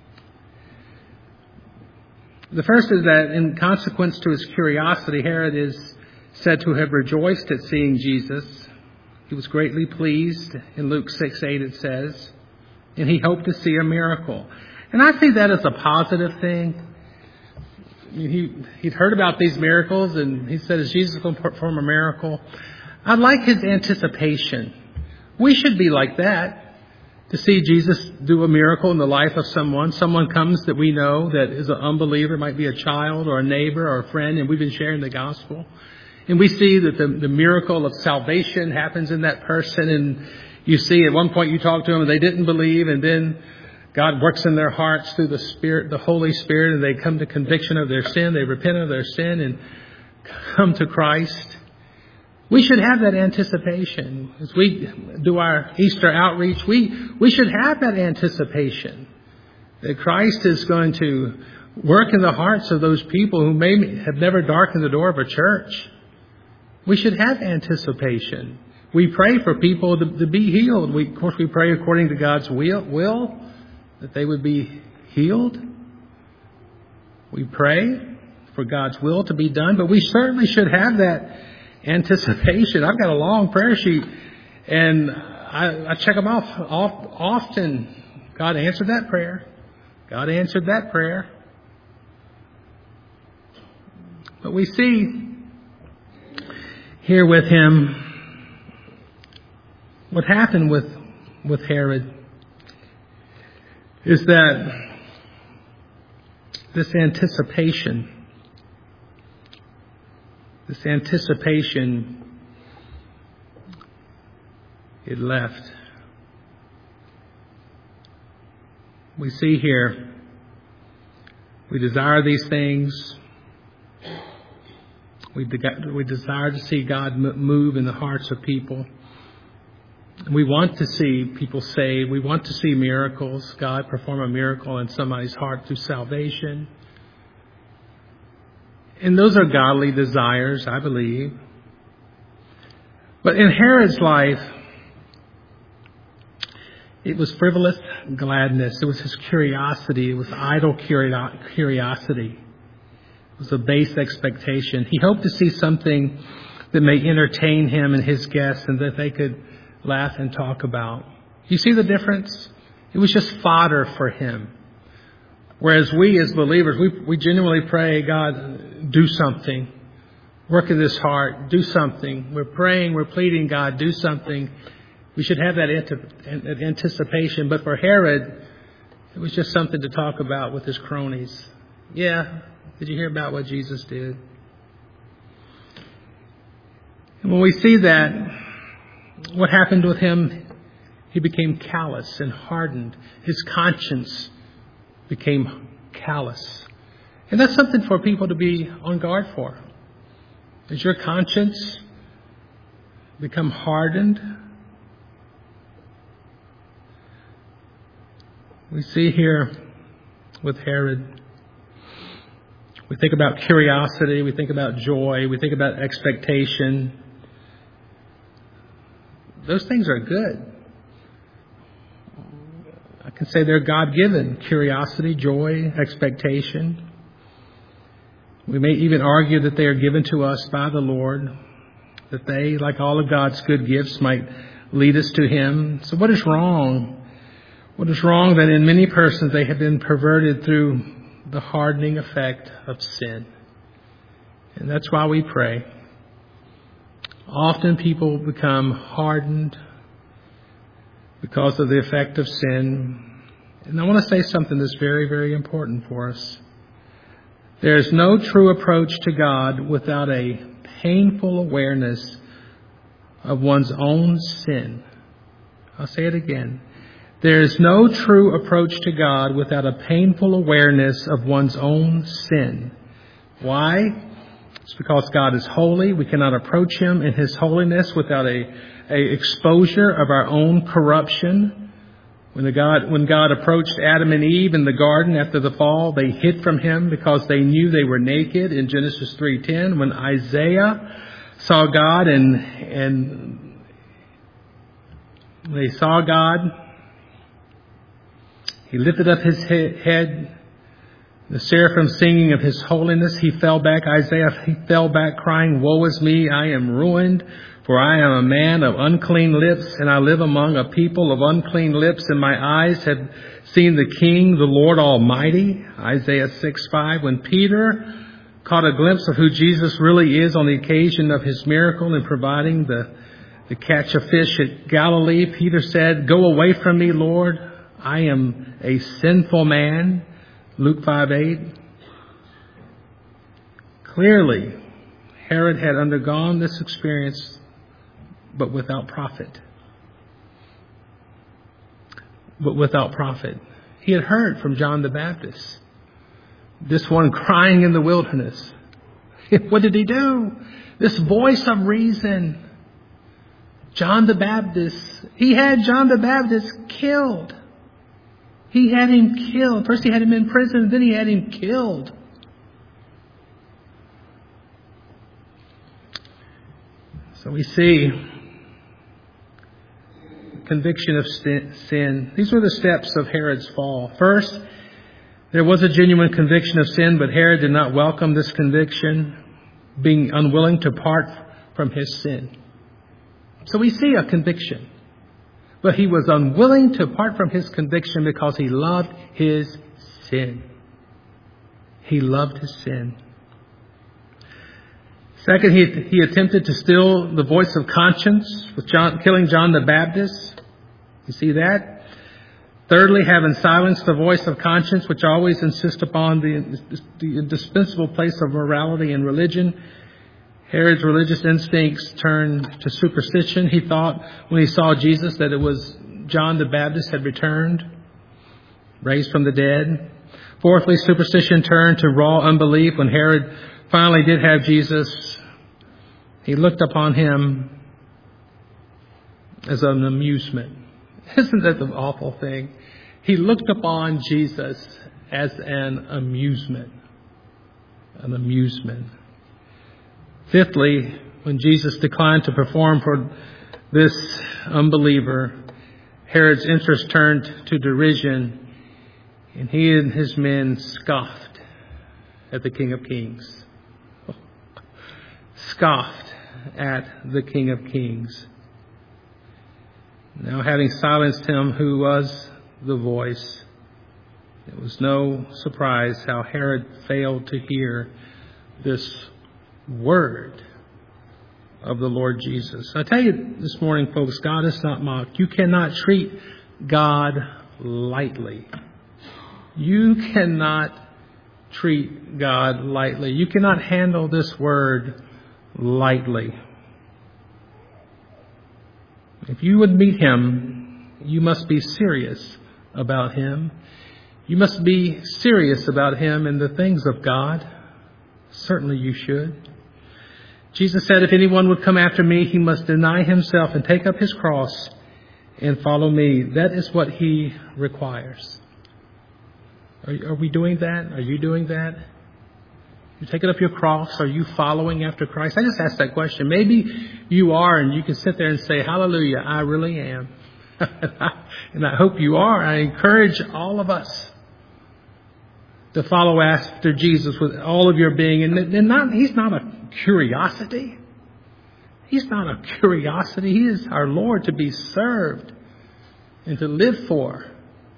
The first is that in consequence to his curiosity, Herod is said to have rejoiced at seeing Jesus. He was greatly pleased. In Luke 6:8 it says, and he hoped to see a miracle. And I see that as a positive thing. I mean, he'd heard about these miracles, and he said, is Jesus going to perform a miracle? I like his anticipation. We should be like that, to see Jesus do a miracle in the life of someone. Someone comes that we know that is an unbeliever, might be a child or a neighbor or a friend, and we've been sharing the gospel. And we see that the miracle of salvation happens in that person. And you see at one point you talk to them and they didn't believe, and then God works in their hearts through the Spirit, the Holy Spirit, and they come to conviction of their sin. They repent of their sin and come to Christ. We should have that anticipation. As we do our Easter outreach, we should have that anticipation that Christ is going to work in the hearts of those people who may have never darkened the door of a church. We should have anticipation. We pray for people to be healed. Of course, we pray according to God's will, that they would be healed. We pray for God's will to be done, but we certainly should have that anticipation. I've got a long prayer sheet, and I check them off often. God answered that prayer. God answered that prayer. But we see here with him what happened with Herod is that this anticipation, it left. We see here, we desire these things. We desire to see God move in the hearts of people. We want to see people saved. We want to see miracles. God perform a miracle in somebody's heart through salvation. And those are godly desires, I believe. But in Herod's life, it was frivolous gladness. It was his curiosity. It was idle curiosity. It was a base expectation. He hoped to see something that may entertain him and his guests, and that they could laugh and talk about. You see the difference? It was just fodder for him. Whereas we as believers, we genuinely pray, God, do something. Work in this heart. Do something. We're praying, we're pleading, God, do something. We should have that anticipation. But for Herod, it was just something to talk about with his cronies. Yeah, did you hear about what Jesus did? And when we see that, what happened with him, he became callous and hardened. His conscience became callous. And that's something for people to be on guard for. Does your conscience become hardened? We see here with Herod, we think about curiosity, we think about joy, we think about expectation. Those things are good. I can say they're God-given. Curiosity, joy, expectation. We may even argue that they are given to us by the Lord, that they, like all of God's good gifts, might lead us to Him. So what is wrong What is wrong that in many persons they have been perverted through the hardening effect of sin. And that's why we pray. Often people become hardened because of the effect of sin. And I want to say something that's very, very important for us. There is no true approach to God without a painful awareness of one's own sin. I'll say it again. There is no true approach to God without a painful awareness of one's own sin. Why? It's because God is holy. We cannot approach Him in His holiness without a exposure of our own corruption. When God approached Adam and Eve in the garden after the fall, they hid from Him because they knew they were naked in Genesis 3:10. When Isaiah saw God and they saw God, he lifted up his head, the seraphim singing of His holiness. He fell back, he fell back crying, "Woe is me, I am ruined, for I am a man of unclean lips, and I live among a people of unclean lips, and my eyes have seen the King, the Lord Almighty." Isaiah 6:5. When Peter caught a glimpse of who Jesus really is on the occasion of His miracle in providing the catch of fish at Galilee, Peter said, "Go away from me, Lord. I am a sinful man." Luke 5:8. Clearly, Herod had undergone this experience, but without profit. He had heard from John the Baptist, this one crying in the wilderness. What did he do? This voice of reason. John the Baptist. He had John the Baptist killed. He had him killed. First he had him in prison, then he had him killed. So we see conviction of sin. These were the steps of Herod's fall. First, there was a genuine conviction of sin, but Herod did not welcome this conviction, being unwilling to part from his sin. So we see a conviction. But he was unwilling to part from his conviction because he loved his sin. He loved his sin. Second, he attempted to still the voice of conscience with killing John the Baptist. You see that? Thirdly, having silenced the voice of conscience, which always insists upon the indispensable place of morality and religion, Herod's religious instincts turned to superstition. He thought when he saw Jesus that it was John the Baptist had returned, raised from the dead. Fourthly, superstition turned to raw unbelief. When Herod finally did have Jesus, he looked upon him as an amusement. Isn't that the awful thing? He looked upon Jesus as an amusement. An amusement. Fifthly, when Jesus declined to perform for this unbeliever, Herod's interest turned to derision, and he and his men scoffed at the King of Kings. Scoffed at the King of Kings. Now, having silenced him who was the voice, it was no surprise how Herod failed to hear this word of the Lord Jesus. I tell you this morning, folks, God is not mocked. You cannot treat God lightly. You cannot treat God lightly. You cannot handle this word lightly. If you would meet Him, you must be serious about Him. You must be serious about Him and the things of God. Certainly you should. Jesus said, if anyone would come after me, he must deny himself and take up his cross and follow me. That is what He requires. Are we doing that? Are you doing that? You taking up your cross? Are you following after Christ? I just asked that question. Maybe you are, and you can sit there and say, hallelujah, I really am. And I hope you are. I encourage all of us to follow after Jesus with all of your being. And He's not a curiosity. He's not a curiosity. He is our Lord to be served and to live for.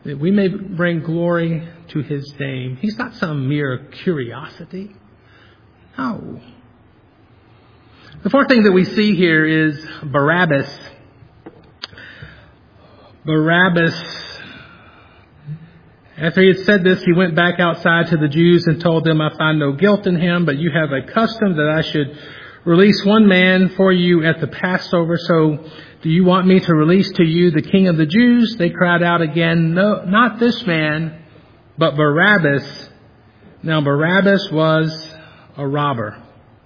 that we may bring glory to His name. He's not some mere curiosity. No. The fourth thing that we see here is Barabbas. Barabbas, after he had said this, he went back outside to the Jews and told them, I find no guilt in him, but you have a custom that I should release one man for you at the Passover. So do you want me to release to you the King of the Jews? They cried out again, no, not this man, but Barabbas. Now Barabbas was a robber.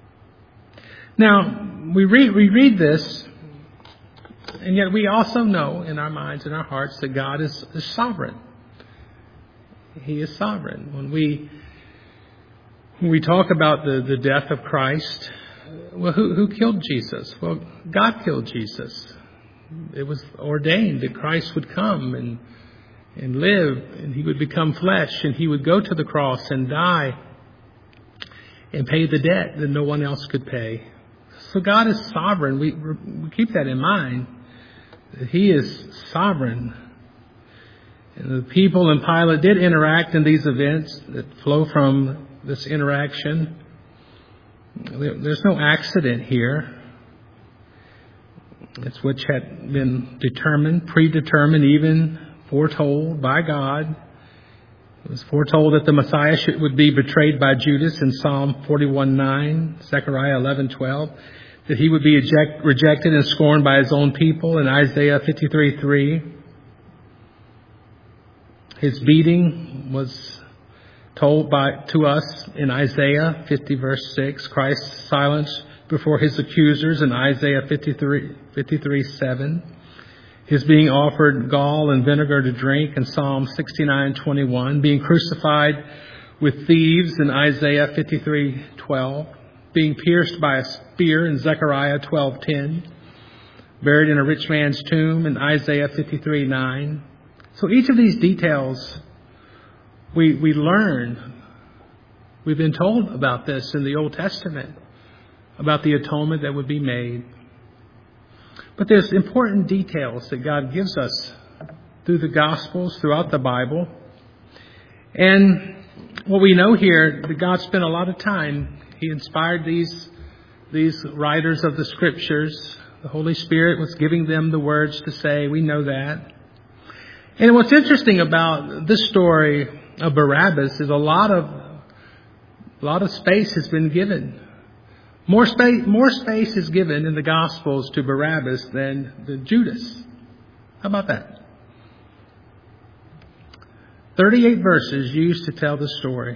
Now, we read this, and yet we also know in our minds and our hearts that God is sovereign. He is sovereign. When we talk about the death of Christ, well, who killed Jesus? Well, God killed Jesus. It was ordained that Christ would come and live, and He would become flesh, and He would go to the cross and die and pay the debt that no one else could pay. So God is sovereign. We keep that in mind. That He is sovereign. And the people and Pilate did interact in these events that flow from this interaction. There's no accident here. It's which had been determined, predetermined, even foretold by God. It was foretold that the Messiah would be betrayed by Judas in Psalm 41:9, Zechariah 11:12, that He would be rejected and scorned by His own people in Isaiah 53:3. His beating was told to us in Isaiah 50 verse 6. Christ's silence before His accusers in Isaiah 53:7. His being offered gall and vinegar to drink in Psalm 69:21. Being crucified with thieves in Isaiah 53:12. Being pierced by a spear in Zechariah 12:10. Buried in a rich man's tomb in Isaiah 53:9. So each of these details we learn. We've been told about this in the Old Testament, about the atonement that would be made. But there's important details that God gives us through the Gospels, throughout the Bible. And what we know here, that God spent a lot of time. He inspired these writers of the Scriptures. The Holy Spirit was giving them the words to say. We know that. And what's interesting about this story of Barabbas is a lot of space has been given. More space is given in the Gospels to Barabbas than the Judas. How about that? 38 verses used to tell the story.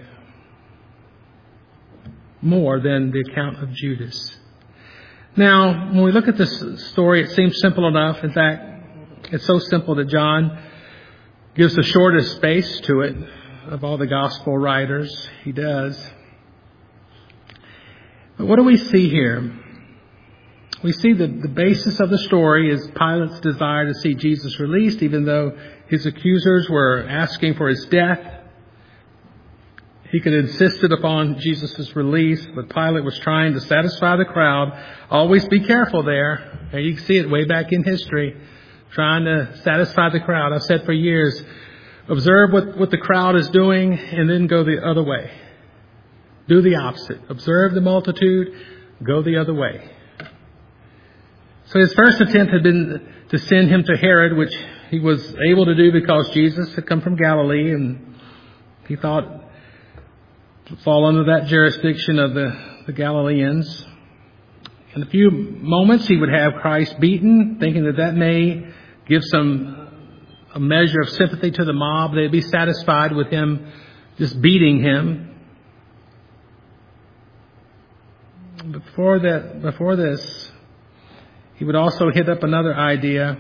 More than the account of Judas. Now, when we look at this story, it seems simple enough. In fact, it's so simple that John gives the shortest space to it of all the Gospel writers. He does. But what do we see here? We see that the basis of the story is Pilate's desire to see Jesus released, even though his accusers were asking for His death. He could have insisted upon Jesus' release, but Pilate was trying to satisfy the crowd. Always be careful there. And you can see it way back in history, trying to satisfy the crowd. I've said for years, observe what the crowd is doing and then go the other way. Do the opposite. Observe the multitude, go the other way. So his first attempt had been to send him to Herod, which he was able to do because Jesus had come from Galilee, and he thought to fall under that jurisdiction of the Galileans. In a few moments, he would have Christ beaten, thinking that may give a measure of sympathy to the mob. They'd be satisfied with him just beating him. Before this, he would also hit up another idea.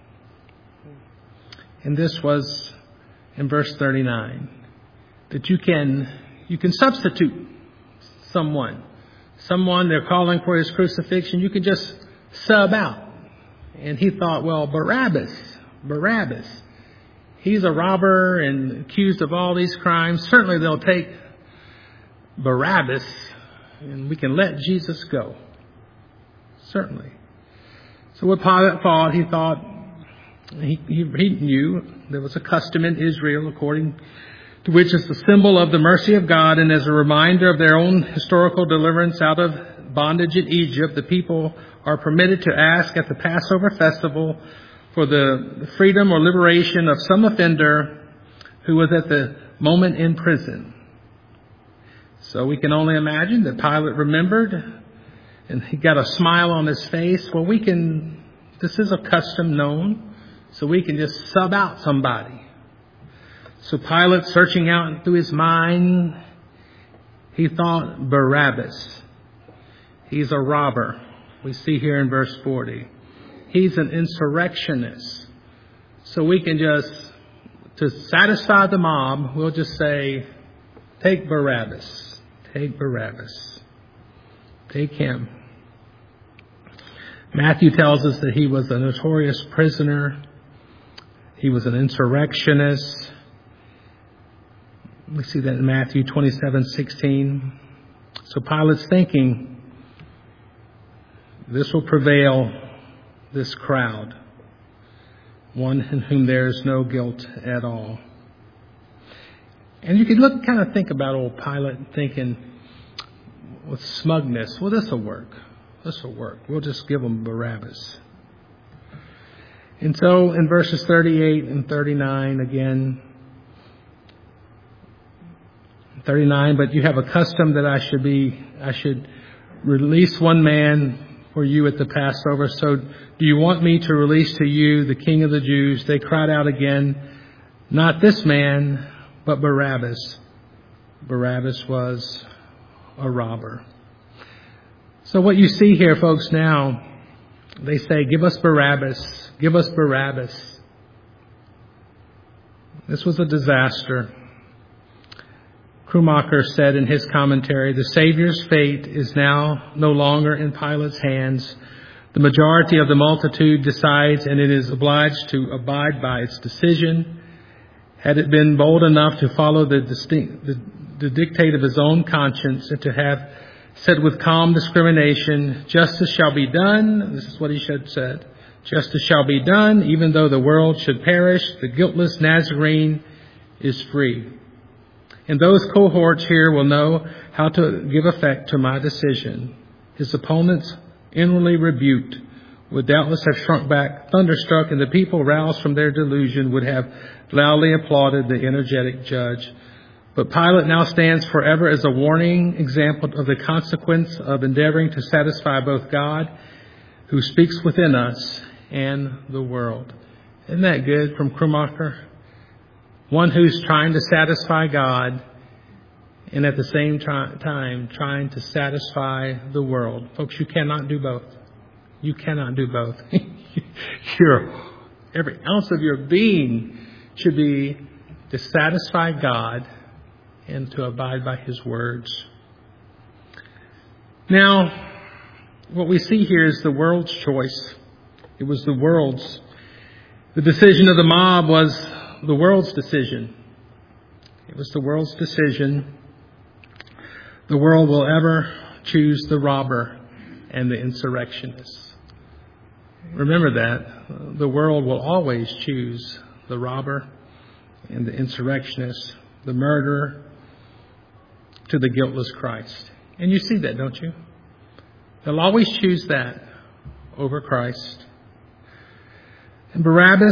And this was in verse 39. That you can substitute someone they're calling for his crucifixion. You can just sub out. And he thought, well, Barabbas. He's a robber and accused of all these crimes. Certainly they'll take Barabbas and we can let Jesus go. Certainly. So what Pilate thought, he knew There was a custom in Israel according to which is the symbol of the mercy of God, and as a reminder of their own historical deliverance out of bondage in Egypt, the people are permitted to ask at the Passover festival for the freedom or liberation of some offender who was at the moment in prison. So we can only imagine that Pilate remembered, and he got a smile on his face. Well, this is a custom known, so we can just sub out somebody. So Pilate, searching out through his mind, he thought Barabbas. He's a robber. We see here in verse 40. He's an insurrectionist. So we can to satisfy the mob, we'll just say, take Barabbas. Take Barabbas. Take him. Matthew tells us that he was a notorious prisoner. He was an insurrectionist. We see that in Matthew 27:16. So Pilate's thinking, this will prevail this crowd, one in whom there is no guilt at all. And you could kind of think about old Pilate thinking with smugness, well, this will work. This will work. We'll just give them Barabbas. And so in verses 38 and 39 again, 39, but you have a custom that I should release one man for you at the Passover. So do you want me to release to you the King of the Jews? They cried out again, not this man, but Barabbas. Barabbas was a robber. So what you see here, folks, now, they say, give us Barabbas. Give us Barabbas. This was a disaster. Krumacher said in his commentary, the Savior's fate is now no longer in Pilate's hands. The majority of the multitude decides, and it is obliged to abide by its decision. Had it been bold enough to follow the dictate of his own conscience and to have said with calm discrimination, justice shall be done, this is what he should have said, justice shall be done, even though the world should perish, the guiltless Nazarene is free. And those cohorts here will know how to give effect to my decision. His opponents, inwardly rebuked, would doubtless have shrunk back, thunderstruck, and the people, roused from their delusion, would have loudly applauded the energetic judge. But Pilate now stands forever as a warning example of the consequence of endeavoring to satisfy both God, who speaks within us, and the world. Isn't that good from Krumacher? One who's trying to satisfy God and at the same time trying to satisfy the world. Folks, you cannot do both. You cannot do both. Every ounce of your being should be to satisfy God and to abide by His words. Now, what we see here is the world's choice. It was the world's. The decision of the mob was the world's decision. It was the world's decision. The world will ever choose the robber and the insurrectionist. Remember that. The world will always choose the robber and the insurrectionist, the murderer to the guiltless Christ. And you see that, don't you? They'll always choose that over Christ. And Barabbas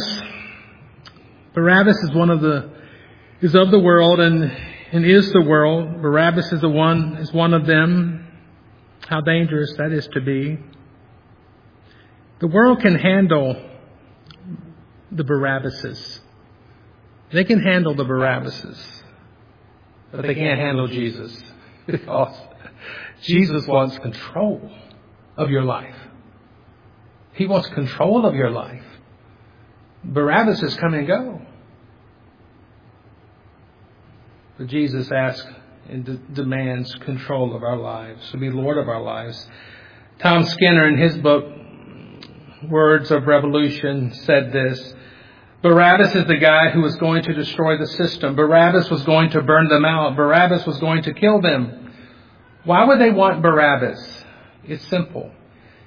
is is of the world and is the world. Barabbas is one of them. How dangerous that is to be. The world can handle the Barabbases. They can handle the Barabbases, but they can't handle Jesus, because Jesus wants control of your life. He wants control of your life. Barabbas is come and go. But Jesus asks and demands control of our lives, to be Lord of our lives. Tom Skinner, in his book, Words of Revolution, said this: Barabbas is the guy who was going to destroy the system. Barabbas was going to burn them out. Barabbas was going to kill them. Why would they want Barabbas? It's simple.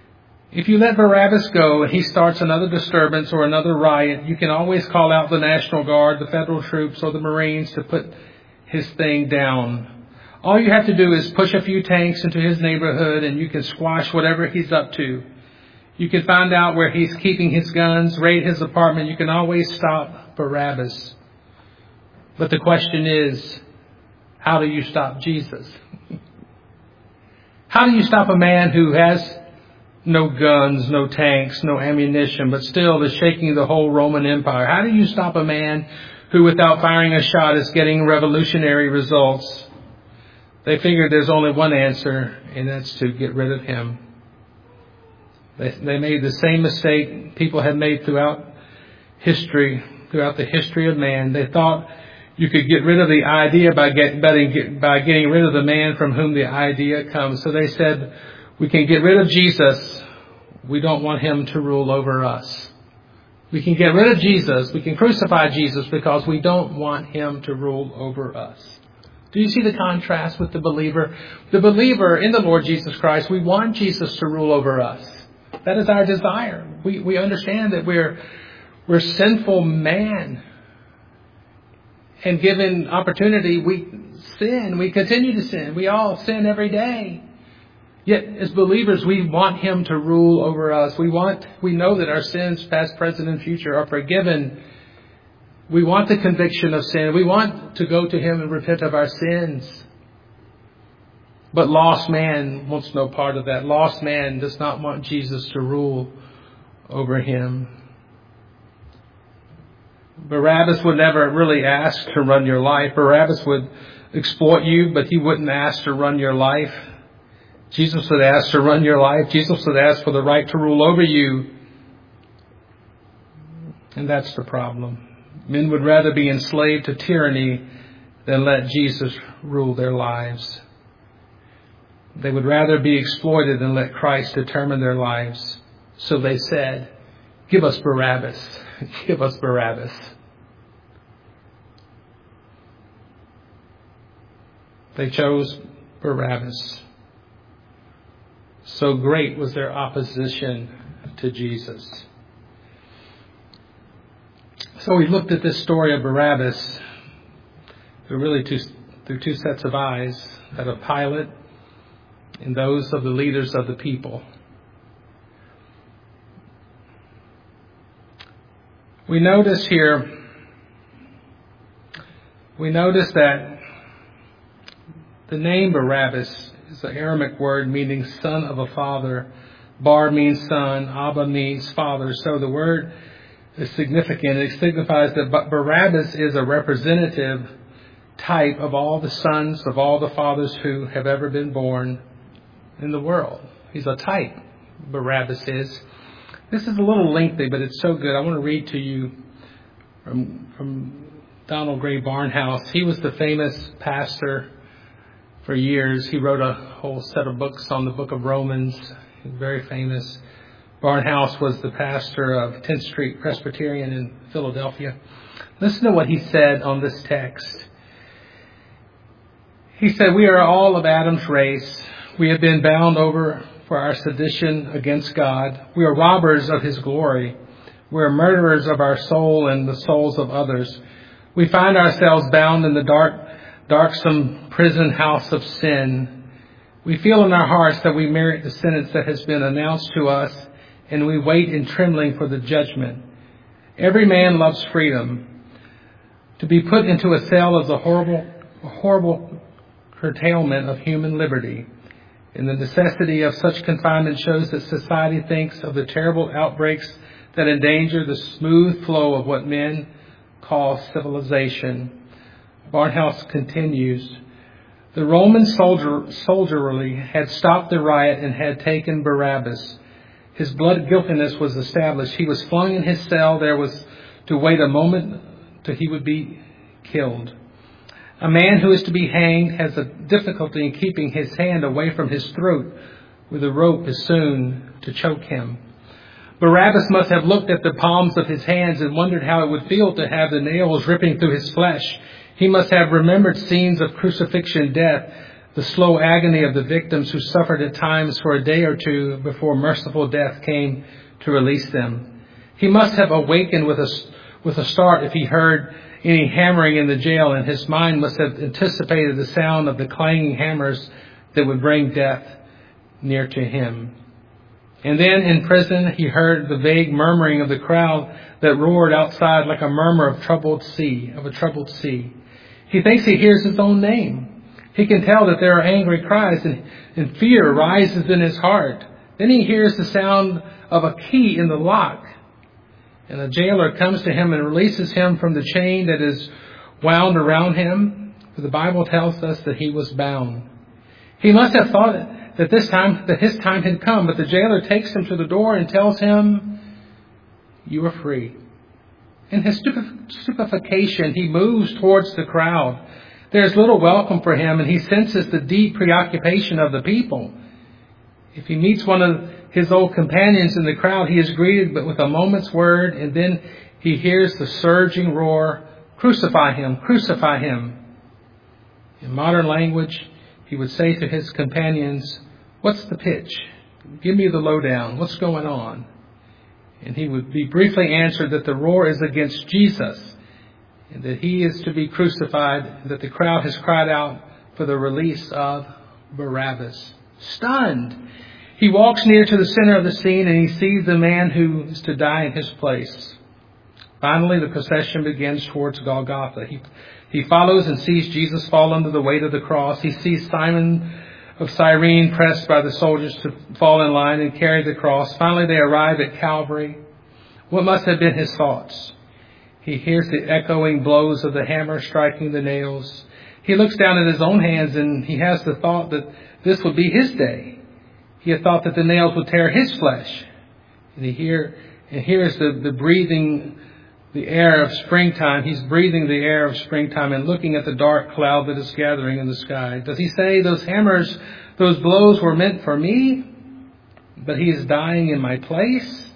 If you let Barabbas go and he starts another disturbance or another riot, you can always call out the National Guard, the federal troops, or the Marines to put his thing down. All you have to do is push a few tanks into his neighborhood and you can squash whatever he's up to. You can find out where he's keeping his guns, raid his apartment. You can always stop Barabbas. But the question is, how do you stop Jesus? How do you stop a man who has no guns, no tanks, no ammunition, but still is shaking the whole Roman Empire? How do you stop a man who, without firing a shot, is getting revolutionary results? They figured there's only one answer, and that's to get rid of him. They made the same mistake people had made throughout the history of man. They thought you could get rid of the idea by getting rid of the man from whom the idea comes. So they said, we can get rid of Jesus. We don't want him to rule over us. We can get rid of Jesus. We can crucify Jesus because we don't want him to rule over us. Do you see the contrast with the believer? The believer in the Lord Jesus Christ, we want Jesus to rule over us. That is our desire. We understand that we're sinful man. And given opportunity, we sin. We continue to sin. We all sin every day. Yet, as believers, we want him to rule over us. We know that our sins, past, present, and future, are forgiven. We want the conviction of sin. We want to go to him and repent of our sins. But lost man wants no part of that. Lost man does not want Jesus to rule over him. Barabbas would never really ask to run your life. Barabbas would exploit you, but he wouldn't ask to run your life. Jesus would ask to run your life. Jesus would ask for the right to rule over you. And that's the problem. Men would rather be enslaved to tyranny than let Jesus rule their lives. They would rather be exploited than let Christ determine their lives. So they said, give us Barabbas. Give us Barabbas. They chose Barabbas. So great was their opposition to Jesus. So we looked at this story of Barabbas through two sets of eyes, that of Pilate and those of the leaders of the people. We notice that the name Barabbas is an Aramaic word meaning son of a father. Bar means son, Abba means father. So the word is significant. It signifies that Barabbas is a representative type of all the sons of all the fathers who have ever been born in the world. He's a type, Barabbas is. This is a little lengthy, but it's so good. I want to read to you from Donald Gray Barnhouse. He was the famous pastor for years. He wrote a whole set of books on the book of Romans. He's very famous. Barnhouse was the pastor of 10th Street Presbyterian in Philadelphia. Listen to what he said on this text. He said, we are all of Adam's race. We have been bound over for our sedition against God. We are robbers of his glory. We are murderers of our soul and the souls of others. We find ourselves bound in the darksome prison house of sin. We feel in our hearts that we merit the sentence that has been announced to us, and we wait in trembling for the judgment. Every man loves freedom. To be put into a cell is a horrible curtailment of human liberty. And the necessity of such confinement shows that society thinks of the terrible outbreaks that endanger the smooth flow of what men call civilization. Barnhouse continues, the Roman soldiery had stopped the riot and had taken Barabbas. His blood guiltiness was established. He was flung in his cell. There was to wait a moment till he would be killed. A man who is to be hanged has a difficulty in keeping his hand away from his throat, where the rope is soon to choke him. Barabbas must have looked at the palms of his hands and wondered how it would feel to have the nails ripping through his flesh. He must have remembered scenes of crucifixion, death, the slow agony of the victims who suffered at times for a day or two before merciful death came to release them. He must have awakened with a start if he heard any hammering in the jail, and his mind must have anticipated the sound of the clanging hammers that would bring death near to him. And then in prison, he heard the vague murmuring of the crowd that roared outside like a murmur of a troubled sea. He thinks he hears his own name. He can tell that there are angry cries, and fear rises in his heart. Then he hears the sound of a key in the lock, and a jailer comes to him and releases him from the chain that is wound around him. For the Bible tells us that he was bound. He must have thought that his time had come, but the jailer takes him to the door and tells him, "You are free." In his stupefaction, he moves towards the crowd. There's little welcome for him, and he senses the deep preoccupation of the people. If he meets one of his old companions in the crowd, he is greeted but with a moment's word, and then he hears the surging roar, "Crucify him, crucify him." In modern language, he would say to his companions, "What's the pitch? Give me the lowdown. What's going on?" And he would be briefly answered that the roar is against Jesus, and that he is to be crucified, and that the crowd has cried out for the release of Barabbas. Stunned, he walks near to the center of the scene, and he sees the man who is to die in his place. Finally, the procession begins towards Golgotha. He follows and sees Jesus fall under the weight of the cross. He sees Simon of Cyrene pressed by the soldiers to fall in line and carry the cross. Finally, they arrive at Calvary. What must have been his thoughts? He hears the echoing blows of the hammer striking the nails. He looks down at his own hands, and he has the thought that this would be his day. He had thought that the nails would tear his flesh. And here's the breathing, the air of springtime. He's breathing the air of springtime and looking at the dark cloud that is gathering in the sky. Does he say those hammers, those blows were meant for me, but he is dying in my place?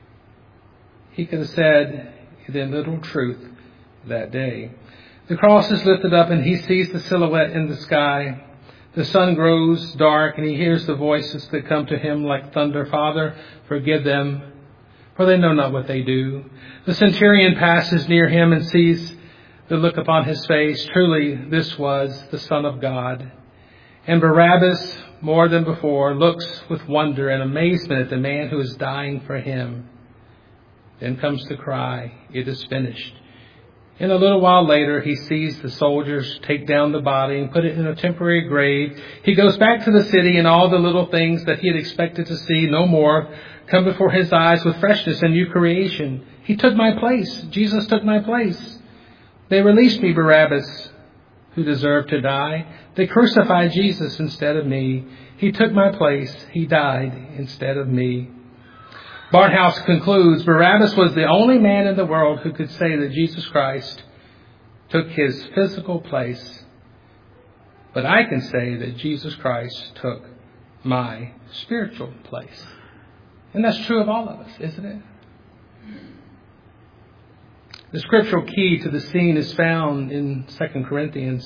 He could have said the literal truth that day. The cross is lifted up, and he sees the silhouette in the sky. The sun grows dark, and he hears the voices that come to him like thunder. "Father, forgive them, for they know not what they do." The centurion passes near him and sees the look upon his face. Truly, this was the Son of God. And Barabbas, more than before, looks with wonder and amazement at the man who is dying for him. Then comes the cry, "It is finished." And a little while later, he sees the soldiers take down the body and put it in a temporary grave. He goes back to the city, and all the little things that he had expected to see no more come before his eyes with freshness and new creation. He took my place. Jesus took my place. They released me, Barabbas, who deserved to die. They crucified Jesus instead of me. He took my place. He died instead of me. Barthouse concludes, Barabbas was the only man in the world who could say that Jesus Christ took his physical place. But I can say that Jesus Christ took my spiritual place. And that's true of all of us, isn't it? The scriptural key to the scene is found in 2 Corinthians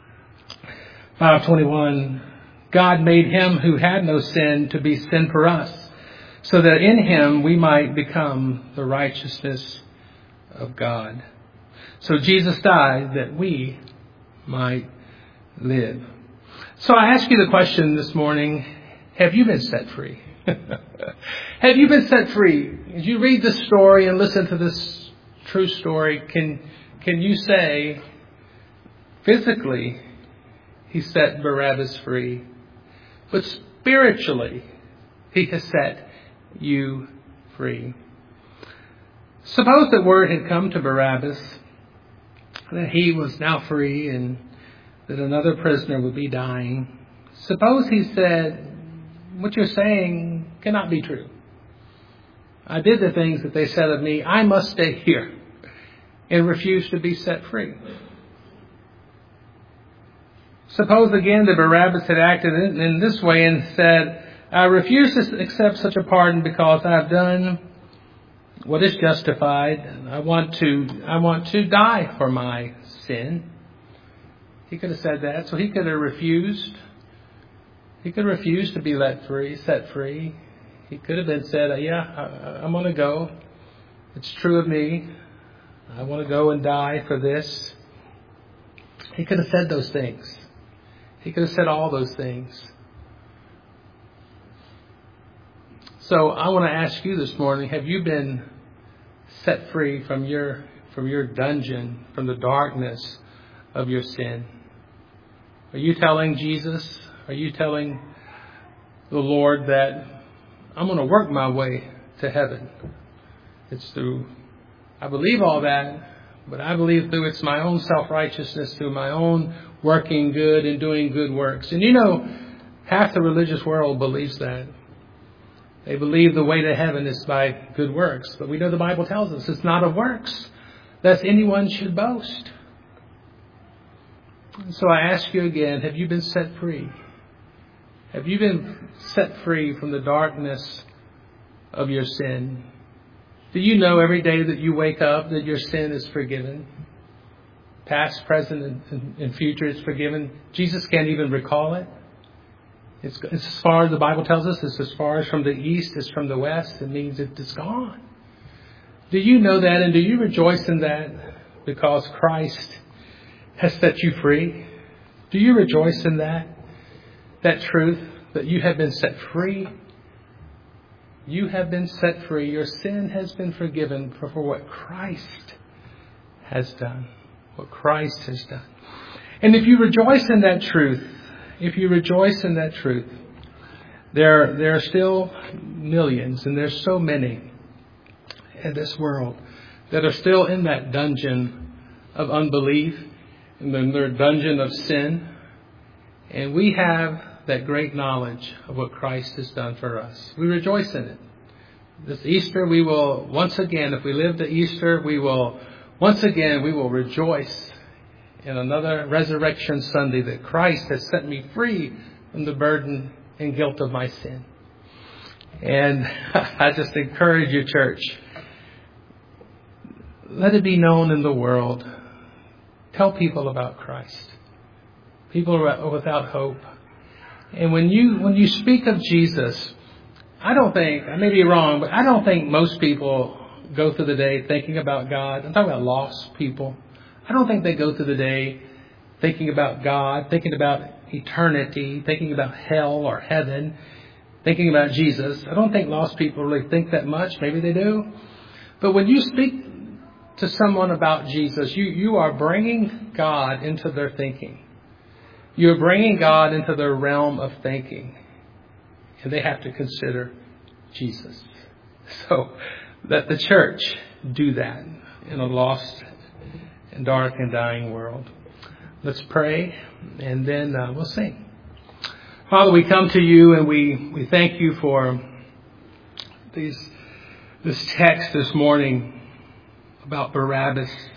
5:21. God made him who had no sin to be sin for us, so that in him we might become the righteousness of God. So Jesus died that we might live. So I ask you the question this morning, have you been set free? Have you been set free? As you read this story and listen to this true story, can you say, physically, he set Barabbas free, but spiritually, he has set you free? Suppose that word had come to Barabbas that he was now free and that another prisoner would be dying. Suppose he said, what you're saying cannot be true. I did the things that they said of me. I must stay here, and refuse to be set free. Suppose again that Barabbas had acted in this way and said, I refuse to accept such a pardon because I've done what is justified. I want to die for my sin. He could have said that, so he could have refused He could refuse to be set free. He could have been said, I'm going to go. It's true of me. I want to go and die for this. He could have said those things. He could have said all those things. So I want to ask you this morning, have you been set free from your dungeon, from the darkness of your sin? Are you telling Jesus? Are you telling the Lord that I'm going to work my way to heaven? I believe all that, but I believe through it's my own self-righteousness, through my own working good and doing good works. And half the religious world believes that. They believe the way to heaven is by good works. But we know the Bible tells us it's not of works, lest anyone should boast. So I ask you again, have you been set free? Have you been set free from the darkness of your sin? Do you know every day that you wake up that your sin is forgiven? Past, present, and future is forgiven. Jesus can't even recall it. It's as far as the Bible tells us, it's as far as from the east as from the west. It means it's gone. Do you know that, and do you rejoice in that because Christ has set you free? Do you rejoice in that truth, that you have been set free? You have been set free. Your sin has been forgiven for what Christ has done. What Christ has done. And if you rejoice in that truth, there are still millions, and there's so many in this world that are still in that dungeon of unbelief, in their dungeon of sin. And we have that great knowledge of what Christ has done for us. We rejoice in it. This Easter, we will once again, if we live to Easter, we will rejoice in another Resurrection Sunday that Christ has set me free from the burden and guilt of my sin. And I just encourage you, church, let it be known in the world. Tell people about Christ. People without hope. And when you speak of Jesus, I may be wrong, but I don't think most people go through the day thinking about God. I'm talking about lost people. I don't think they go through the day thinking about God, thinking about eternity, thinking about hell or heaven, thinking about Jesus. I don't think lost people really think that much. Maybe they do. But when you speak to someone about Jesus, you are bringing God into their thinking. You're bringing God into their realm of thinking. And they have to consider Jesus. So let the church do that in a lost and dark and dying world. Let's pray, and then we'll sing. Father, we come to you, and we thank you for this text this morning about Barabbas